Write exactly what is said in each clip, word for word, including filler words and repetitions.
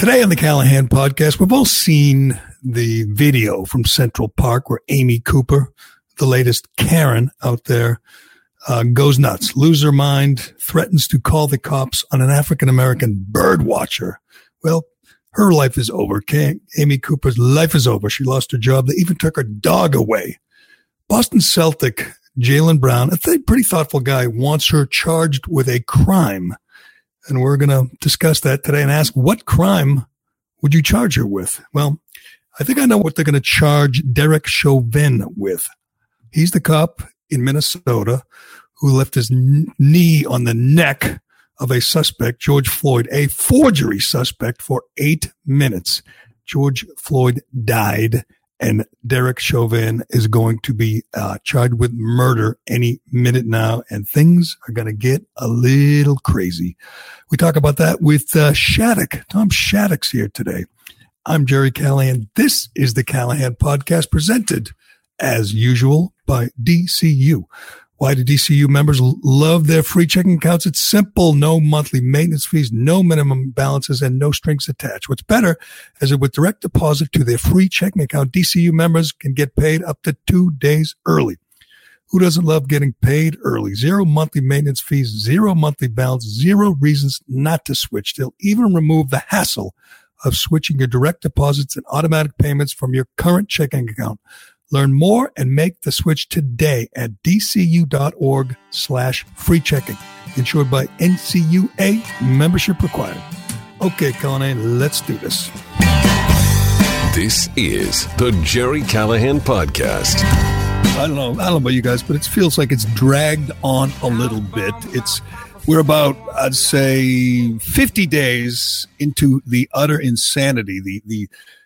Today on the Callahan podcast, we've all seen the video from Central Park where Amy Cooper, the latest Karen out there, uh, goes nuts, loses her mind, threatens to call the cops on an African-American bird watcher. Well, her life is over. Okay? Amy Cooper's life is over. She lost her job. They even took her dog away. Boston Celtic Jaylen Brown, a th- pretty thoughtful guy, wants her charged with a crime. And we're going to discuss that today and ask, what crime would you charge her with? Well, I think I know what they're going to charge Derek Chauvin with. He's the cop in Minnesota who left his n- knee on the neck of a suspect, George Floyd, a forgery suspect, for eight minutes. George Floyd died, and Derek Chauvin is going to be uh, charged with murder any minute now, and things are going to get a little crazy. We talk about that with uh, Shattuck. Tom Shattuck's here today. I'm Jerry Callahan. This is the Callahan Podcast, presented, as usual, by D C U. Why do D C U members love their free checking accounts? It's simple. No monthly maintenance fees, no minimum balances, and no strings attached. What's better is that with direct deposit to their free checking account, D C U members can get paid up to two days early. Who doesn't love getting paid early? Zero monthly maintenance fees, zero monthly balance, zero reasons not to switch. They'll even remove the hassle of switching your direct deposits and automatic payments from your current checking account. Learn more and make the switch today at dcu.org slash free checking. Insured by N C U A, membership required. Okay, Callahan, let's do this. This is the Jerry Callahan Podcast. I don't know. I don't know about you guys, but it feels like it's dragged on a little bit. It's We're about, I'd say, fifty days into the utter insanity, the the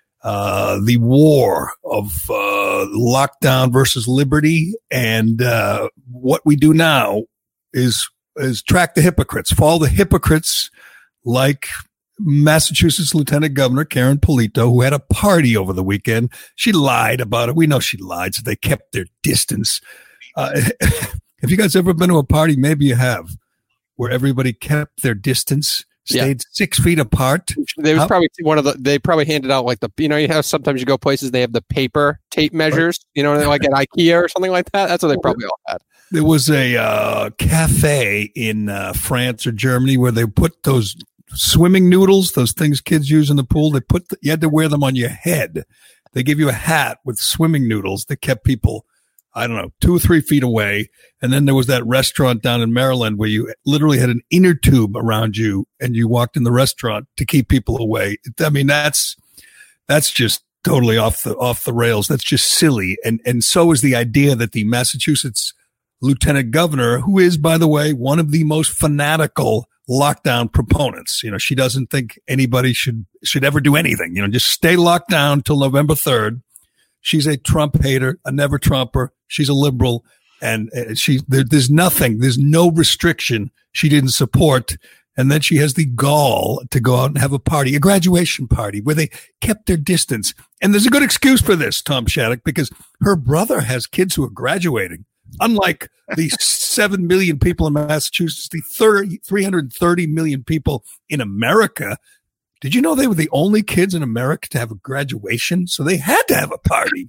Uh, the war of uh, lockdown versus liberty, and uh, what we do now is is track the hypocrites, follow the hypocrites, like Massachusetts Lieutenant Governor Karen Polito, who had a party over the weekend. She lied about it. We know she lied, so they kept their distance. Uh, have you guys ever been to a party? Maybe you have, where everybody kept their distance. Stayed yeah. six feet apart. They was probably one of the. They probably handed out like the. You know, you have sometimes you go places they have the paper tape measures. You know, like at IKEA or something like that. That's what they probably all had. There was a uh, cafe in uh, France or Germany where they put those swimming noodles, those things kids use in the pool. They put the, you had to wear them on your head. They gave you a hat with swimming noodles that kept people, I don't know, two or three feet away. And then there was that restaurant down in Maryland where you literally had an inner tube around you and you walked in the restaurant to keep people away. I mean, that's, that's just totally off the, off the rails. That's just silly. And, and so is the idea that the Massachusetts Lieutenant Governor, who is, by the way, one of the most fanatical lockdown proponents, you know, she doesn't think anybody should, should ever do anything, you know, just stay locked down till November third. She's a Trump hater, a never Trumper. She's a liberal, and she there, there's nothing, there's no restriction she didn't support. And then she has the gall to go out and have a party, a graduation party, where they kept their distance. And there's a good excuse for this, Tom Shattuck, because her brother has kids who are graduating. Unlike the seven million people in Massachusetts, the thirty, three hundred thirty million people in America. Did you know they were the only kids in America to have a graduation? So they had to have a party.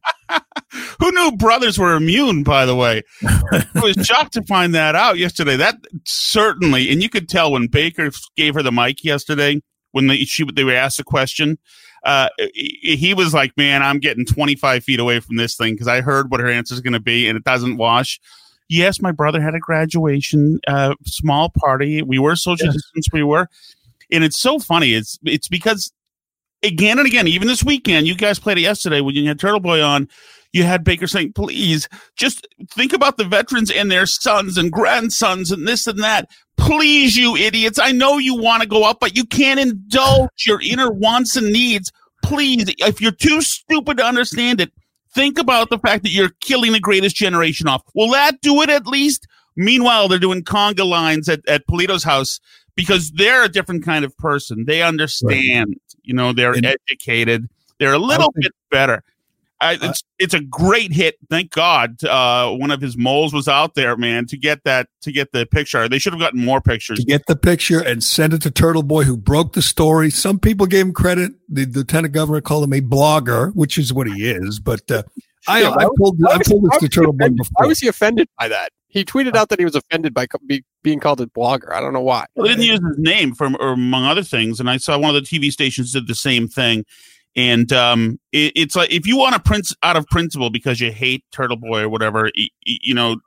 Who knew brothers were immune, by the way? I was shocked to find that out yesterday. That certainly, and you could tell when Baker gave her the mic yesterday, when they, she, they were asked a question, uh, he was like, man, I'm getting twenty-five feet away from this thing because I heard what her answer is going to be, and it doesn't wash. Yes, my brother had a graduation, uh, small party. We were social yes. distance. We were. And it's so funny. It's it's because again and again, even this weekend, you guys played it yesterday when you had Turtle Boy on, you had Baker saying, please just think about the veterans and their sons and grandsons and this and that. Please, you idiots. I know you want to go up, but you can't indulge your inner wants and needs. Please, if you're too stupid to understand it, think about the fact that you're killing the greatest generation off. Will that do it at least? Meanwhile, they're doing conga lines at, at Polito's house, because they're a different kind of person. They understand, right. you know, they're and educated. They're a little bit better. I, it's it's a great hit. Thank God, uh, one of his moles was out there, man, to get that to get the picture. They should have gotten more pictures. To get the picture and send it to Turtle Boy, who broke the story. Some people gave him credit. The lieutenant governor called him a blogger, which is what he is. But uh, I, Yeah, I pulled I pulled this to Turtle Boy before. Why was he offended by that? He tweeted out that he was offended by co- be, being called a blogger. I don't know why. Well, they didn't use his name for, or among other things, and I saw one of the T V stations did the same thing. And um, it, it's like if you want to print out of principle because you hate Turtle Boy or whatever, you, you know,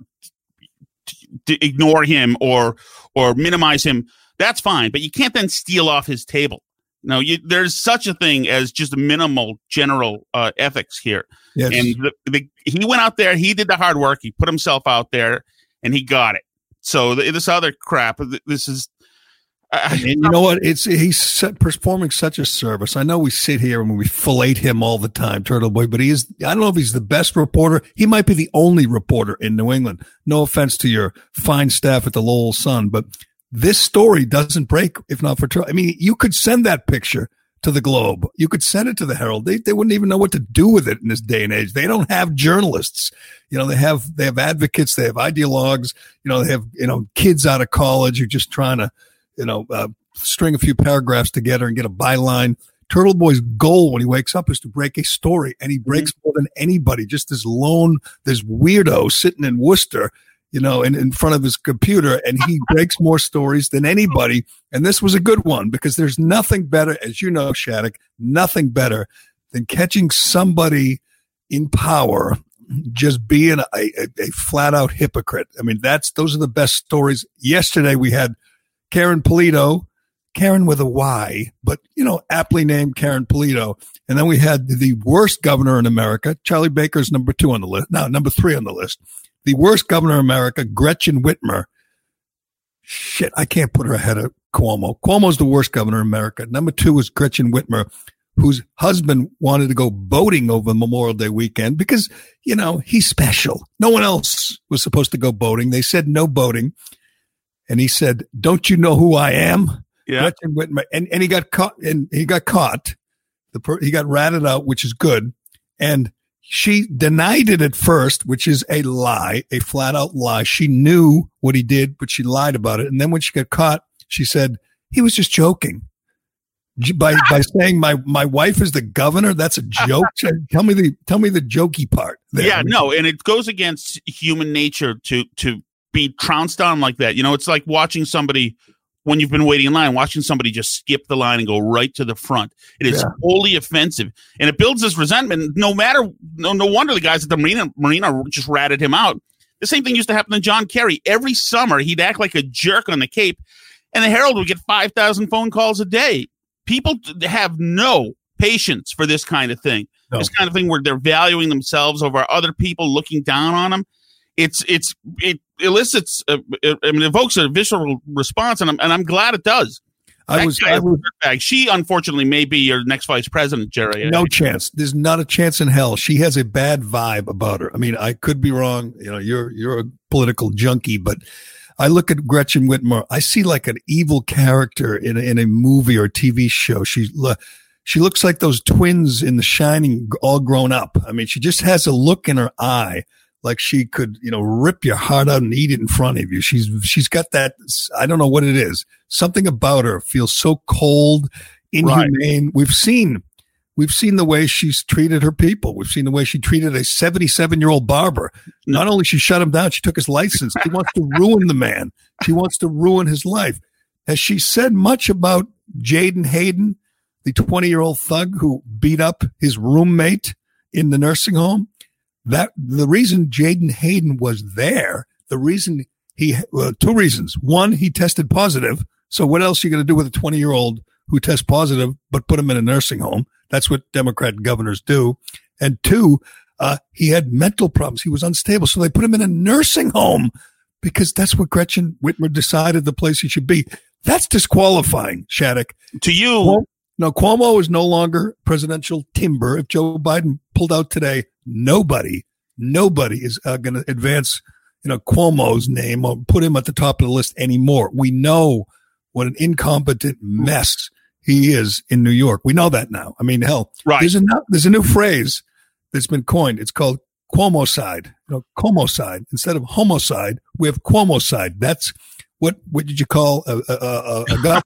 t- t- ignore him or or minimize him. That's fine, but you can't then steal off his table. No, you, there's such a thing as just minimal general uh, ethics here. Yes. And the, the, he went out there, he did the hard work, he put himself out there, and he got it. So the, this other crap, this is. Uh, and you know what? It's he's performing such a service. I know we sit here and we fillet him all the time, Turtle Boy, but he is. I don't know if he's the best reporter. He might be the only reporter in New England. No offense to your fine staff at the Lowell Sun, but this story doesn't break if not for Turtle. I mean, you could send that picture to the Globe. You could send it to the Herald. They they wouldn't even know what to do with it in this day and age. They don't have journalists. You know, they have they have advocates. They have ideologues. You know, they have you know kids out of college who are just trying to. You know, uh, string a few paragraphs together and get a byline. Turtle Boy's goal when he wakes up is to break a story, and he breaks mm-hmm. more than anybody. Just this lone, this weirdo sitting in Worcester, you know, in, in front of his computer, and he breaks more stories than anybody. And this was a good one because there's nothing better, as you know, Shattuck, nothing better than catching somebody in power just being a, a, a flat out hypocrite. I mean, that's those are the best stories. Yesterday we had Karen Polito, Karen with a Y, but, you know, aptly named Karen Polito. And then we had the worst governor in America. Charlie Baker's number two on the list. No, number three on the list. The worst governor in America, Gretchen Whitmer. Shit, I can't put her ahead of Cuomo. Cuomo's the worst governor in America. Number two is Gretchen Whitmer, whose husband wanted to go boating over Memorial Day weekend because, you know, he's special. No one else was supposed to go boating. They said no boating. And he said, "Don't you know who I am?" Yeah. Gretchen Whitmer, and, and he got caught. And he got caught. The per, he got ratted out, which is good. And she denied it at first, which is a lie, a flat out lie. She knew what he did, but she lied about it. And then when she got caught, she said he was just joking. By by saying my my wife is the governor, that's a joke. tell me the tell me the jokey part. There. Yeah, no, and it goes against human nature to to. be trounced on like that. You know, it's like watching somebody when you've been waiting in line, watching somebody just skip the line and go right to the front. It is yeah. wholly offensive, and it builds this resentment. No matter, no, no wonder the guys at the marina, marina just ratted him out. The same thing used to happen to John Kerry. Every summer, he'd act like a jerk on the Cape, and the Herald would get five thousand phone calls a day. People have no patience for this kind of thing. No. This kind of thing where they're valuing themselves over other people, looking down on them. It's it's it elicits uh, it, I mean, it evokes a visceral response, and I'm and I'm glad it does. I was, I was she unfortunately may be your next vice president, Jerry. No chance. There's not a chance in hell. She has a bad vibe about her. I mean, I could be wrong. You know, you're you're a political junkie, but I look at Gretchen Whitmer. I see like an evil character in a, in a movie or T V show. She she looks like those twins in The Shining, all grown up. I mean, she just has a look in her eye. Like she could, you know, rip your heart out and eat it in front of you. She's, she's got that. I don't know what it is. Something about her feels so cold, inhumane. Right. We've seen, we've seen the way she's treated her people. We've seen the way she treated a seventy-seven year old barber. Not only she shut him down, she took his license. She wants to ruin the man. She wants to ruin his life. Has she said much about Jaden Hayden, the twenty year old thug who beat up his roommate in the nursing home? That the reason Jaden Hayden was there, the reason he, well, two reasons. One, he tested positive. So what else are you going to do with a twenty year old who tests positive, but put him in a nursing home? That's what Democrat governors do. And two, uh, he had mental problems. He was unstable. So they put him in a nursing home because that's what Gretchen Whitmer decided the place he should be. That's disqualifying, Shattuck. To you. Well, no, Cuomo is no longer presidential timber. If Joe Biden pulled out today, nobody, nobody is uh, going to advance, you know, Cuomo's name or put him at the top of the list anymore. We know what an incompetent mess he is in New York. We know that now. I mean, hell, right. there's a there's a new phrase that's been coined. It's called Cuomocide. You know, Cuomocide. Instead of homicide, we have Cuomocide. That's what what did you call a a, a, a,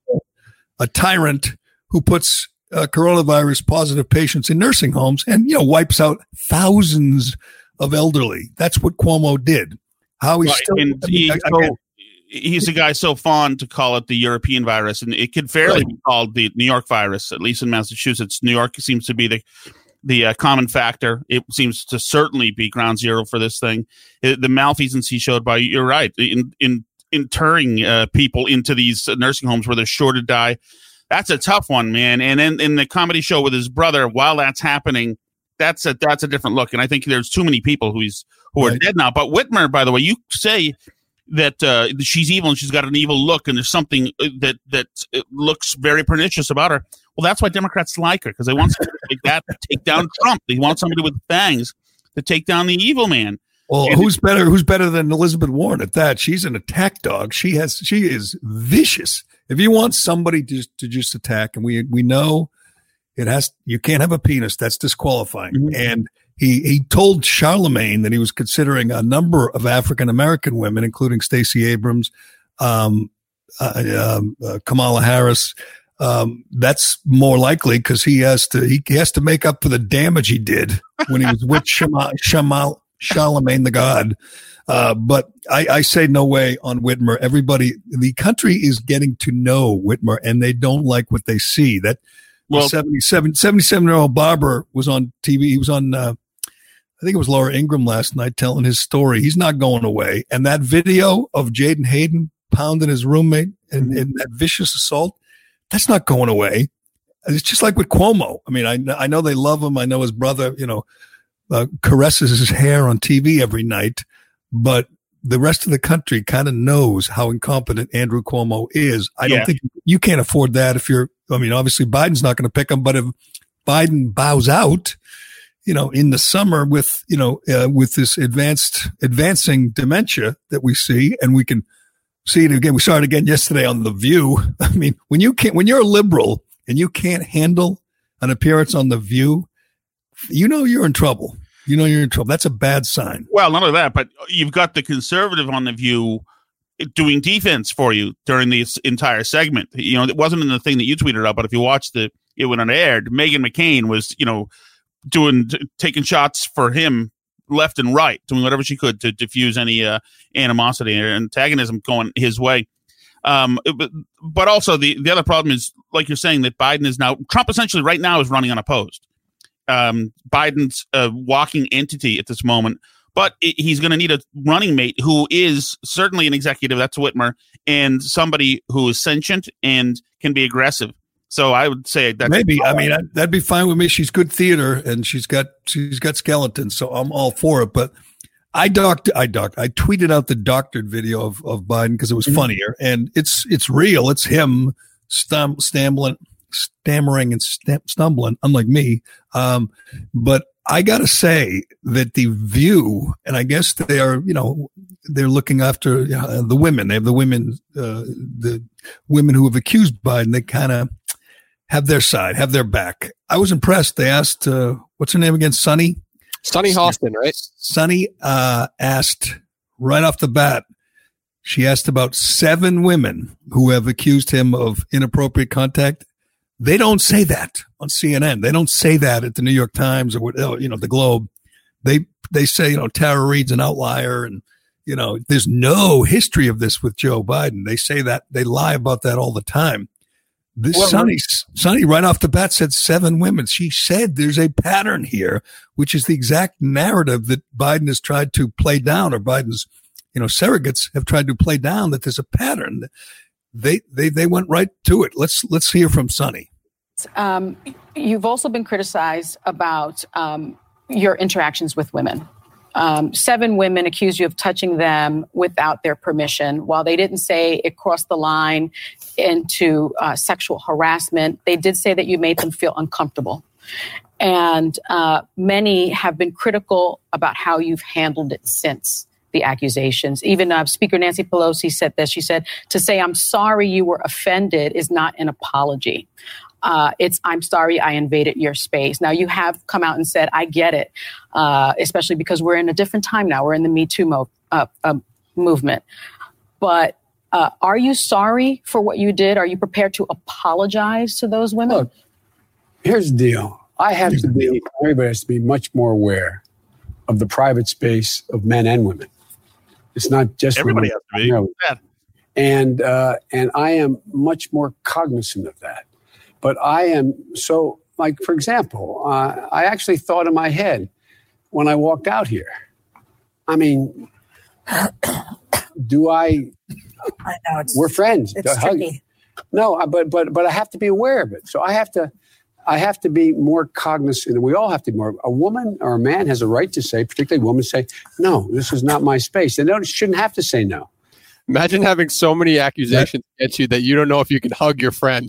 a tyrant who puts uh, coronavirus positive patients in nursing homes and, you know, wipes out thousands of elderly. That's what Cuomo did. How he's right. still. And I mean, he's, I, so, he's a guy so fond to call it the European virus, and it could fairly right. be called the New York virus, at least in Massachusetts. New York seems to be the the uh, common factor. It seems to certainly be ground zero for this thing. It, the malfeasance he showed by, you're right, in in interring uh, people into these nursing homes where they're sure to die. That's a tough one, man. And then in the comedy show with his brother, while that's happening, that's a that's a different look. And I think there's too many people who he's who right. are dead now. But Whitmer, by the way, you say that uh, she's evil and she's got an evil look, and there's something that that looks very pernicious about her. Well, that's why Democrats like her, because they want somebody like that to take down Trump. They want somebody with fangs to take down the evil man. Well, and who's better? Who's better than Elizabeth Warren at that? She's an attack dog. She has. She is vicious. If you want somebody to to just attack, and we we know it has, you can't have a penis. That's disqualifying. Mm-hmm. And he he told Charlemagne that he was considering a number of African American women, including Stacey Abrams, um, uh, um, uh, Kamala Harris. Um, that's more likely because he has to he, he has to make up for the damage he did when he was with Shema, Shema, Charlemagne the God. Uh, but I, I say no way on Whitmer. Everybody, the country is getting to know Whitmer, and they don't like what they see. That well, seventy-seven, seventy-seven-year-old barber was on T V. He was on, uh, I think it was Laura Ingraham last night telling his story. He's not going away. And that video of Jaden Hayden pounding his roommate and, mm-hmm. and that vicious assault, that's not going away. It's just like with Cuomo. I mean, I, I know they love him. I know his brother, you know, uh, caresses his hair on T V every night. But the rest of the country kind of knows how incompetent Andrew Cuomo is. I yeah. don't think you can't afford that if you're, I mean, obviously Biden's not going to pick him, but if Biden bows out, you know, in the summer with, you know, uh, with this advanced, advancing dementia that we see, and we can see it again. We saw it again yesterday on The View. I mean, when you can't, when you're a liberal and you can't handle an appearance on The View, you know, you're in trouble. You know you're in trouble. That's a bad sign. Well, none of that, but you've got the conservative on The View doing defense for you during this entire segment. You know, it wasn't in the thing that you tweeted out, but if you watched the it when it aired, Meghan McCain was, you know, doing t- taking shots for him left and right, doing whatever she could to diffuse any uh, animosity or antagonism going his way. Um, but, but also the the other problem is, like you're saying, that Biden is now Trump essentially right now is running unopposed. Um, Biden's a walking entity at this moment, but it, he's going to need a running mate who is certainly an executive. That's Whitmer, and somebody who is sentient and can be aggressive. So I would say that maybe. I mean, that'd be fine with me. She's good theater, and she's got she's got skeletons, so I'm all for it. But I docked, I docked, I tweeted out the doctored video of of Biden because it was mm-hmm. funnier, and it's it's real. It's him stum- stammering. stammering and st- stumbling, unlike me. Um, but I got to say that The View, and I guess they are, you know, they're looking after uh, the women. They have the women, uh, the women who have accused Biden. They kind of have their side, have their back. I was impressed. They asked, uh, what's her name again? Sunny? Sunny Hostin, right? Sunny uh, asked right off the bat, she asked about seven women who have accused him of inappropriate contact. They don't say that on C N N. They don't say that at the New York Times or what, you know, the Globe. They they say, you know, Tara Reid's an outlier, and you know, there's no history of this with Joe Biden. They say that, they lie about that all the time. This well, Sunny, Sunny right off the bat said seven women. She said there's a pattern here, which is the exact narrative that Biden has tried to play down, or Biden's, you know, surrogates have tried to play down, that there's a pattern. They they they went right to it. Let's let's hear from Sunny. Um, you've also been criticized about um, your interactions with women. Um, seven women accused you of touching them without their permission. While they didn't say it crossed the line into uh, sexual harassment, they did say that you made them feel uncomfortable. And uh, many have been critical about how you've handled it since the accusations. Even uh, Speaker Nancy Pelosi said this. She said, to say, I'm sorry you were offended is not an apology. uh, it's, I'm sorry, I invaded your space. Now, you have come out and said, I get it, uh, especially because we're in a different time now. We're in the Me Too mo- uh, uh, movement. But uh, are you sorry for what you did? Are you prepared to apologize to those women? Look, here's the deal. I have to be, everybody has to be much more aware of the private space of men and women. It's not just Everybody women. has to be. No. Yeah. And, uh, and I am much more cognizant of that. But I am so, like, for example, uh, I actually thought in my head when I walked out here, I mean, do I, I know it's, we're friends. It's tricky. No, but, but, but I have to be aware of it. So I have to, I have to be more cognizant, and we all have to be more. A woman or a man has a right to say, particularly women, say, no, this is not my space. They don't, shouldn't have to say no. Imagine having so many accusations that, against you that you don't know if you can hug your friend.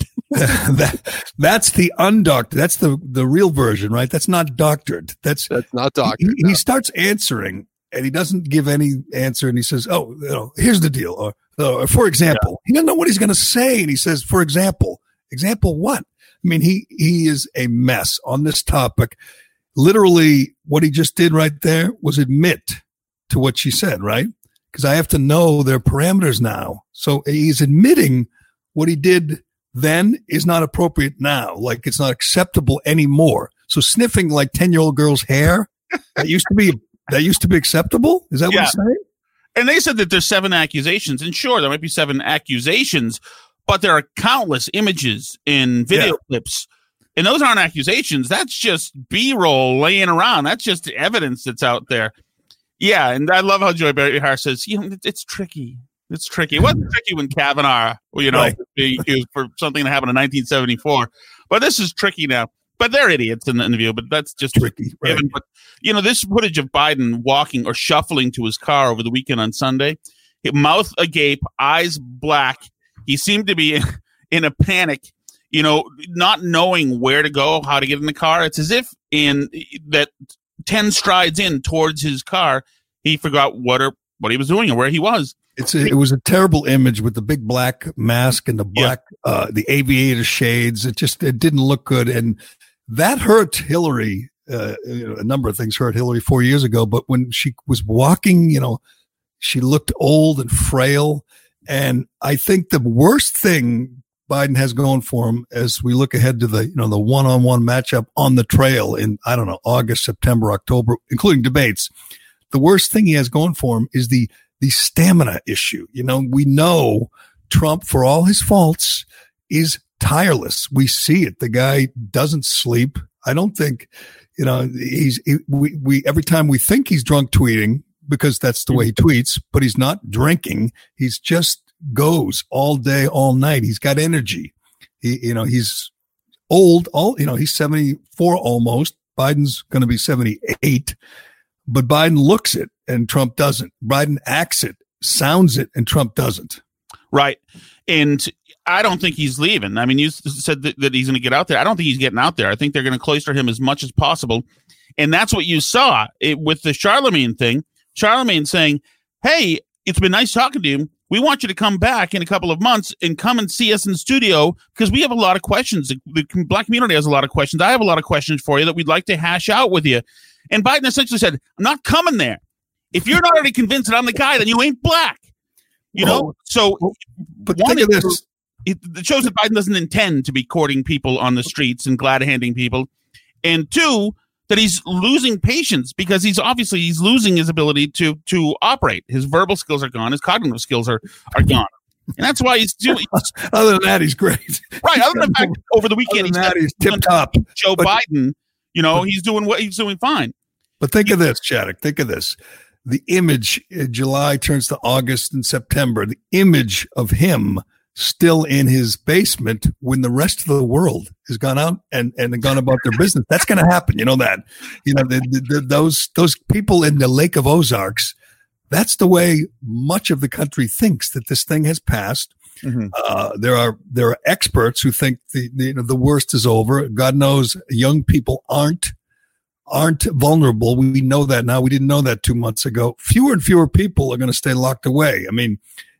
that, that's the undoctored. That's the, the real version, right? That's not doctored. That's that's not doctored. He, no. he starts answering, and he doesn't give any answer, and he says, "Oh, you know, here's the deal." Or, or for example, yeah. he doesn't know what he's going to say, and he says, "For example, example what?" I mean, he he is a mess on this topic. Literally, what he just did right there was admit to what she said, right? Because I have to know their parameters now. So he's admitting what he did then is not appropriate now. Like, it's not acceptable anymore. So sniffing like ten-year-old girl's hair, that used to be that used to be acceptable? Is that yeah. what he's saying? And they said that there's seven accusations. And sure, there might be seven accusations, but there are countless images in video yeah. clips. And those aren't accusations. That's just B-roll laying around. That's just evidence that's out there. Yeah, and I love how Joy Behar says, you know, it's tricky. It's tricky. It wasn't tricky when Kavanaugh, you know, right. he, he was for something that happened in nineteen seventy-four. But this is tricky now. But they're idiots in the interview, but that's just tricky. Right. But, you know, this footage of Biden walking or shuffling to his car over the weekend on Sunday, mouth agape, eyes black. He seemed to be in a panic, you know, not knowing where to go, how to get in the car. It's as if in that ten strides in towards his car, he forgot what or what he was doing or where he was. It's a, it was a terrible image with the big black mask and the black, yeah. uh, the aviator shades. It just, it didn't look good. And that hurt Hillary. Uh, you know, a number of things hurt Hillary four years ago, but when she was walking, you know, she looked old and frail. And I think the worst thing Biden has going for him as we look ahead to the, you know, the one-on-one matchup on the trail in, I don't know, August, September, October, including debates. The worst thing he has going for him is the, the stamina issue. You know, we know Trump, for all his faults, is tireless. We see it. The guy doesn't sleep. I don't think, you know, he's, he, we, we, every time we think he's drunk tweeting, because that's the way he tweets, but he's not drinking. He's just goes all day, all night. He's got energy. He, you know, he's old, all, you know, he's seventy-four almost. Biden's going to be seventy-eight, but Biden looks it and Trump doesn't. Biden acts it, sounds it, and Trump doesn't. Right. And I don't think he's leaving. I mean, you said that, that he's going to get out there. I don't think he's getting out there. I think they're going to cloister him as much as possible. And that's what you saw it, with the Charlemagne thing. Charlemagne saying, hey, it's been nice talking to you. We want you to come back in a couple of months and come and see us in the studio because we have a lot of questions. The, the black community has a lot of questions. I have a lot of questions for you that we'd like to hash out with you. And Biden essentially said, I'm not coming there. If you're not already convinced that I'm the guy, then you ain't black. You know? Oh, so, but think of this. It, it shows that Biden doesn't intend to be courting people on the streets and glad-handing people. And two, that he's losing patience because he's obviously he's losing his ability to to operate. His verbal skills are gone. His cognitive skills are, are gone. And that's why he's doing. Other than that, he's great. Right. Other than the fact, over the weekend, he's, that, he's tip top. Joe but, Biden, you know, but, he's doing what he's doing fine. But think he, of this, Chaddock. Think of this. The image in July turns to August and September. The image of him still in his basement when the rest of the world has gone out and, and gone about their business. That's going to happen. You know that, you know, the, the, the, those, those people in the Lake of Ozarks, that's the way much of the country thinks that this thing has passed. Mm-hmm. Uh, there are, there are experts who think the, the, you know, the worst is over. God knows young people aren't, aren't vulnerable. We know that now. We didn't know that two months ago. Fewer and fewer people are going to stay locked away. I mean,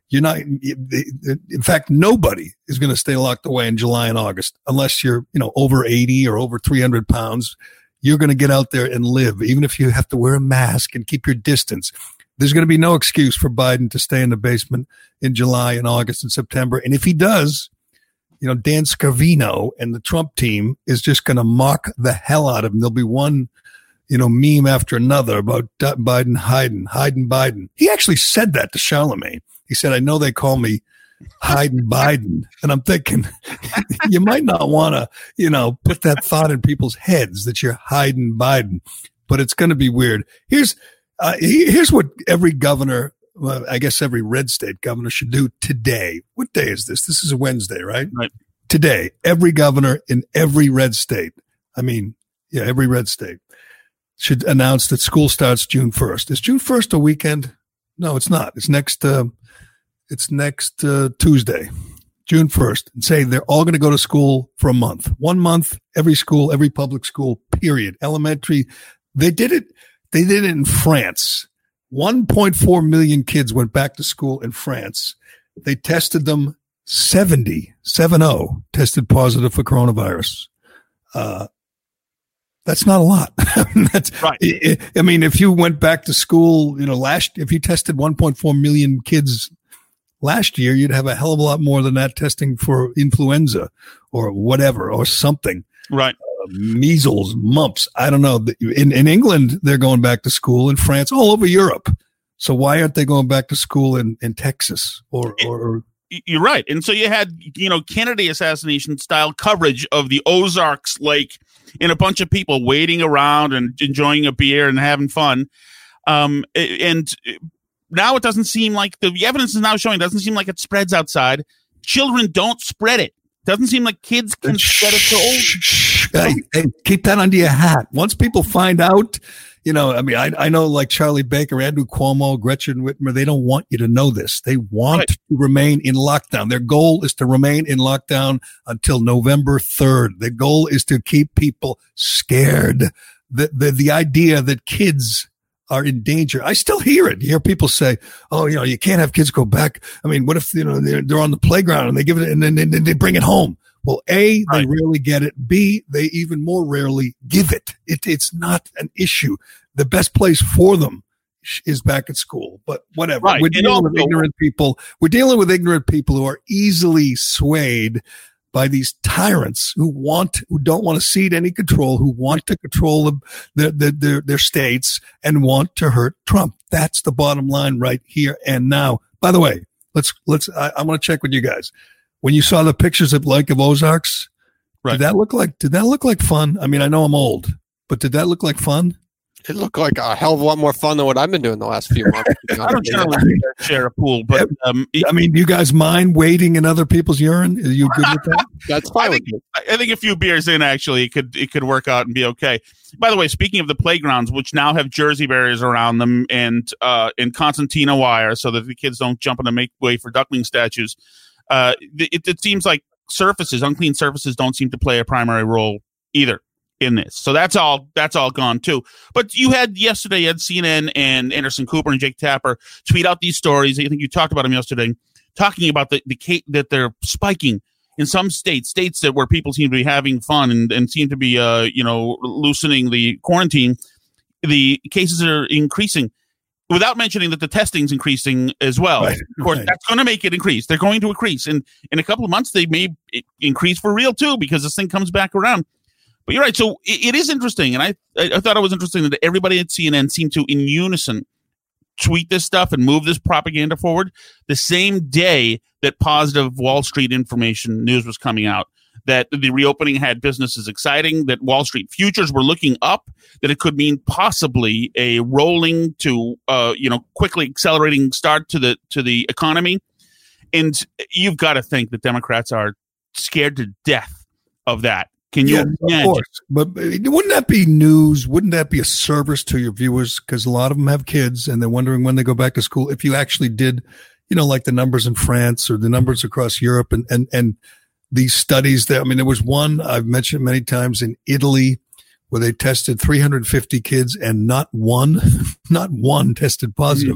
You're not, in fact, nobody is going to stay locked away in July and August unless you're, you know, over eighty or over three hundred pounds. You're going to get out there and live, even if you have to wear a mask and keep your distance. There's going to be no excuse for Biden to stay in the basement in July and August and September. And if he does, you know, Dan Scavino and the Trump team is just going to mock the hell out of him. There'll be one, you know, meme after another about Biden hiding, hiding Biden. He actually said that to Charlemagne. He said, I know they call me hiding Biden. And I'm thinking, you might not want to, you know, put that thought in people's heads that you're hiding Biden, but it's going to be weird. Here's, uh, here's what every governor, well, I guess every red state governor should do today. What day is this? This is a Wednesday, right? Right. Today, every governor in every red state, I mean, yeah, every red state should announce that school starts June first. Is June first a weekend? No, it's not. It's next, uh, it's next uh, Tuesday, June first, and say they're all going to go to school for a month. One month, every school, every public school, period. Elementary. They did it. They did it in France. one point four million kids went back to school in France. They tested them seventy, seven oh, tested positive for coronavirus. Uh, That's not a lot. That's right. I, I mean, if you went back to school, you know, last, if you tested one point four million kids last year, you'd have a hell of a lot more than that testing for influenza or whatever, or something. Right. Uh, measles, mumps. I don't know. In, in England, they're going back to school. In France, all over Europe. So why aren't they going back to school in, in Texas or, or, or You're right. And so you had, you know, Kennedy assassination style coverage of the Ozarks Lake and a bunch of people waiting around and enjoying a beer and having fun. Um, and now it doesn't seem like the evidence is now showing, doesn't seem like it spreads outside. Children don't spread it. Doesn't seem like kids can spread it to old. Hey, hey, keep that under your hat. Once people find out, you know, I mean, I, I know like Charlie Baker, Andrew Cuomo, Gretchen Whitmer, they don't want you to know this. They want right. to remain in lockdown. Their goal is to remain in lockdown until November third. The goal is to keep people scared. The, the, the idea that kids are in danger. I still hear it. You hear people say, oh, you know, you can't have kids go back. I mean, what if, you know, they're, they're on the playground and they give it and then they, they bring it home? Well, A, right. they rarely get it. B, they even more rarely give it. it. It's not an issue. The best place for them is back at school, but whatever. Right. We're dealing with ignorant people. We're dealing with ignorant people who are easily swayed by these tyrants who want, who don't want to cede any control, who want to control their, their, their, their states and want to hurt Trump. That's the bottom line right here and now. By the way, let's, let's, I, I want to check with you guys. When you saw the pictures of Lake of Ozarks, right. did that look like, did that look like fun? I mean, I know I'm old, but did that look like fun? It looked like a hell of a lot more fun than what I've been doing the last few months. I don't generally share a pool, but um, I mean, do you guys mind wading in other people's urine? Are you good with that? That's fine. I think, I think a few beers in, actually, it could it could work out and be okay. By the way, speaking of the playgrounds, which now have Jersey barriers around them and uh, and concertina wire, so that the kids don't jump in and make way for duckling statues. Uh, it, it seems like surfaces, unclean surfaces, don't seem to play a primary role either in this. So that's all, that's all gone too. But you had yesterday, you had C N N and Anderson Cooper and Jake Tapper tweet out these stories. I think you talked about them yesterday, talking about the, the case that they're spiking in some states, states that where people seem to be having fun and, and seem to be, uh, you know, loosening the quarantine. The cases are increasing. Without mentioning that the testing's increasing as well. Right, of course, right. that's going to make it increase. They're going to increase. And in a couple of months, they may increase for real, too, because this thing comes back around. But you're right. So it, it is interesting. And I, I thought it was interesting that everybody at C N N seemed to, in unison, tweet this stuff and move this propaganda forward the same day that positive Wall Street information news was coming out. That the reopening had businesses exciting, that Wall Street futures were looking up, that it could mean possibly a rolling to, uh, you know, quickly accelerating start to the to the economy. And you've got to think that Democrats are scared to death of that. Can you yeah, imagine? Of course. But wouldn't that be news? Wouldn't that be a service to your viewers? Because a lot of them have kids and they're wondering when they go back to school. If you actually did, you know, like the numbers in France or the numbers across Europe and, and, and, these studies there. I mean, there was one I've mentioned many times in Italy where they tested three hundred fifty kids and not one, not one tested positive.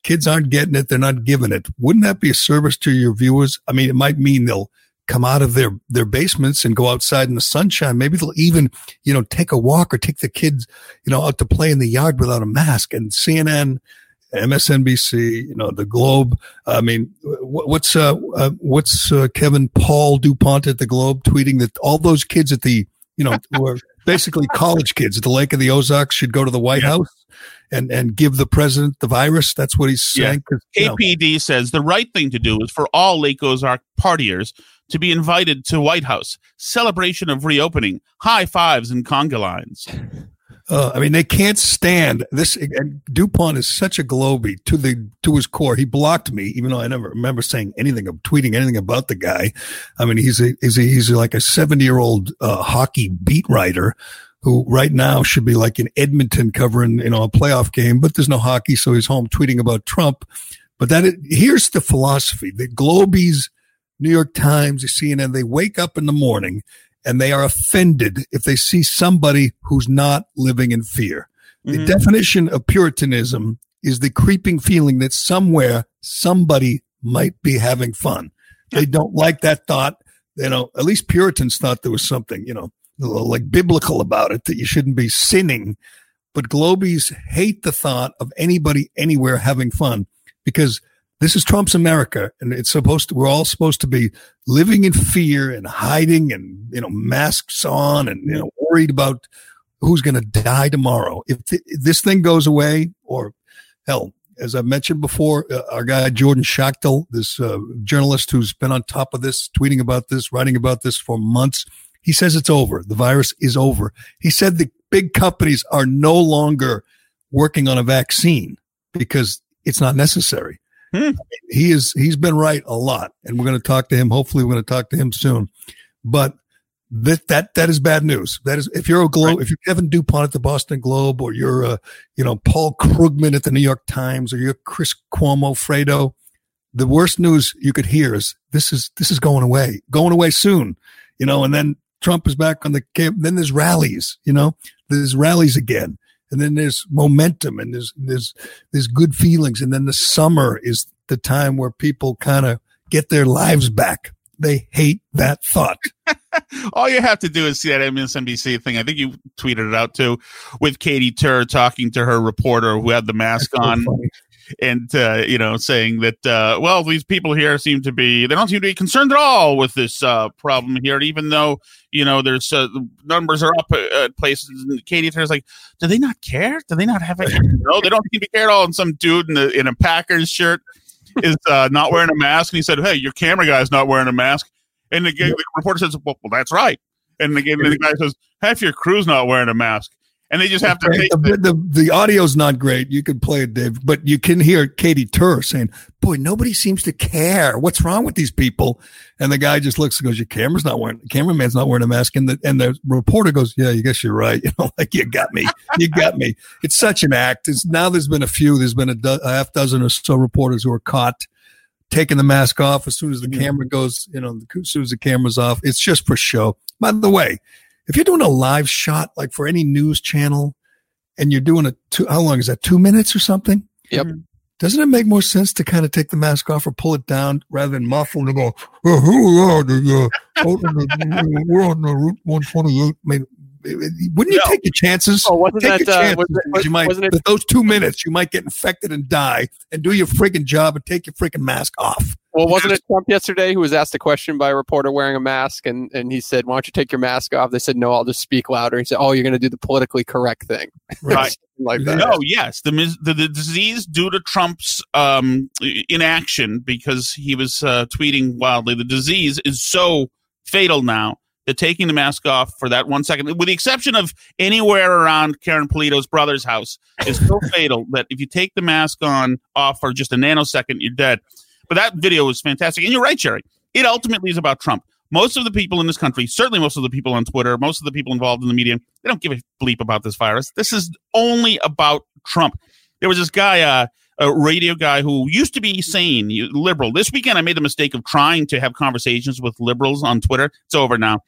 Kids aren't getting it. They're not giving it. Wouldn't that be a service to your viewers? I mean, it might mean they'll come out of their, their basements and go outside in the sunshine. Maybe they'll even, you know, take a walk or take the kids, you know, out to play in the yard without a mask. And C N N, M S N B C, you know, the Globe. I mean, what's, uh, uh what's, uh, Kevin Paul DuPont at the Globe tweeting that all those kids at the, you know, were basically college kids at the Lake of the Ozarks should go to the White yeah. House and, and give the president the virus. That's what he's saying. Yeah. K P D know. says the right thing to do is for all Lake Ozark partiers to be invited to White House. Celebration of reopening. High fives and conga lines. Uh, I mean, they can't stand this. And DuPont is such a globie to the to his core. He blocked me, even though I never remember saying anything of tweeting anything about the guy. I mean, he's a, he's a, he's like a seventy year old uh, hockey beat writer who right now should be like in Edmonton covering, you know, a playoff game, but there's no hockey, so he's home tweeting about Trump. But that is, here's the philosophy: the Globies, New York Times, the C N N, they wake up in the morning and they are offended if they see somebody who's not living in fear. Mm-hmm. The definition of Puritanism is the creeping feeling that somewhere somebody might be having fun. They don't like that thought. You know, at least Puritans thought there was something, you know, like biblical about it, that you shouldn't be sinning. But Globies hate the thought of anybody anywhere having fun, because this is Trump's America, and it's supposed to, we're all supposed to be living in fear and hiding and, you know, masks on and, you know, worried about who's going to die tomorrow. If, th- if this thing goes away, or hell, as I mentioned before, uh, our guy, Jordan Schachtel, this uh, journalist who's been on top of this, tweeting about this, writing about this for months, he says it's over. The virus is over. He said the big companies are no longer working on a vaccine because it's not necessary. Hmm. He is, he's been right a lot, and we're going to talk to him. Hopefully we're going to talk to him soon, but that, that, that is bad news. That is, if you're a Globe, right. if you're Kevin DuPont at the Boston Globe, or you're a, you know, Paul Krugman at the New York Times, or you're Chris Cuomo Fredo, the worst news you could hear is this is, this is going away, going away soon, you know, and then Trump is back on the camp. Then there's rallies, you know, there's rallies again. And then there's momentum, and there's, there's, there's good feelings. And then the summer is the time where people kind of get their lives back. They hate that thought. All you have to do is see that M S N B C thing. I think you tweeted it out too, with Katie Tur talking to her reporter who had the mask That's on. So and, uh, you know, saying that, uh, well, these people here seem to be, they don't seem to be concerned at all with this uh, problem here, even though, you know, there's uh, numbers are up at places. And Katie Tur's like, do they not care? Do they not have it? No, they don't seem to care at all. And some dude in, the, in a Packers shirt is uh, not wearing a mask. And he said, hey, your camera guy's not wearing a mask. And the, the reporter says, well, well, that's right. And the, the guy says, half your crew's not wearing a mask. And they just have to take the, the, the audio's not great. You can play it, Dave, but you can hear Katie Tur saying, boy, nobody seems to care. What's wrong with these people? And the guy just looks and goes, your camera's not wearing, the cameraman's not wearing a mask. And the, and the reporter goes, yeah, I guess you're right. You know, like, you got me. You got me. It's such an act. It's, now there's been a few, there's been a, do, a half dozen or so reporters who are caught taking the mask off as soon as the camera goes, you know, as soon as the camera's off. It's just for show. By the way, if you're doing a live shot, like for any news channel, and you're doing a two, how long is that? Two minutes or something? Yep. Doesn't it make more sense to kind of take the mask off or pull it down rather than muffle and go, oh, here we are, the, uh, we're on the Route one twenty-eight. I mean, wouldn't you no. take your chances? Oh, wasn't take that, your uh, chances. was it, was, you might, wasn't it, those two minutes, you might get infected and die, and do your freaking job and take your freaking mask off. Well, wasn't it Trump yesterday who was asked a question by a reporter wearing a mask, and, and he said, why don't you take your mask off? They said, no, I'll just speak louder. He said, oh, you're going to do the politically correct thing. Right. like that. No, yes. The, the the disease due to Trump's um, inaction, because he was uh, tweeting wildly, the disease is so fatal now that taking the mask off for that one second, with the exception of anywhere around Karen Polito's brother's house, is so fatal that if you take the mask on off for just a nanosecond, you're dead. But that video was fantastic. And you're right, Jerry. It ultimately is about Trump. Most of the people in this country, certainly most of the people on Twitter, most of the people involved in the media, they don't give a bleep about this virus. This is only about Trump. There was this guy, uh, a radio guy who used to be sane, liberal. This weekend, I made the mistake of trying to have conversations with liberals on Twitter. It's over now.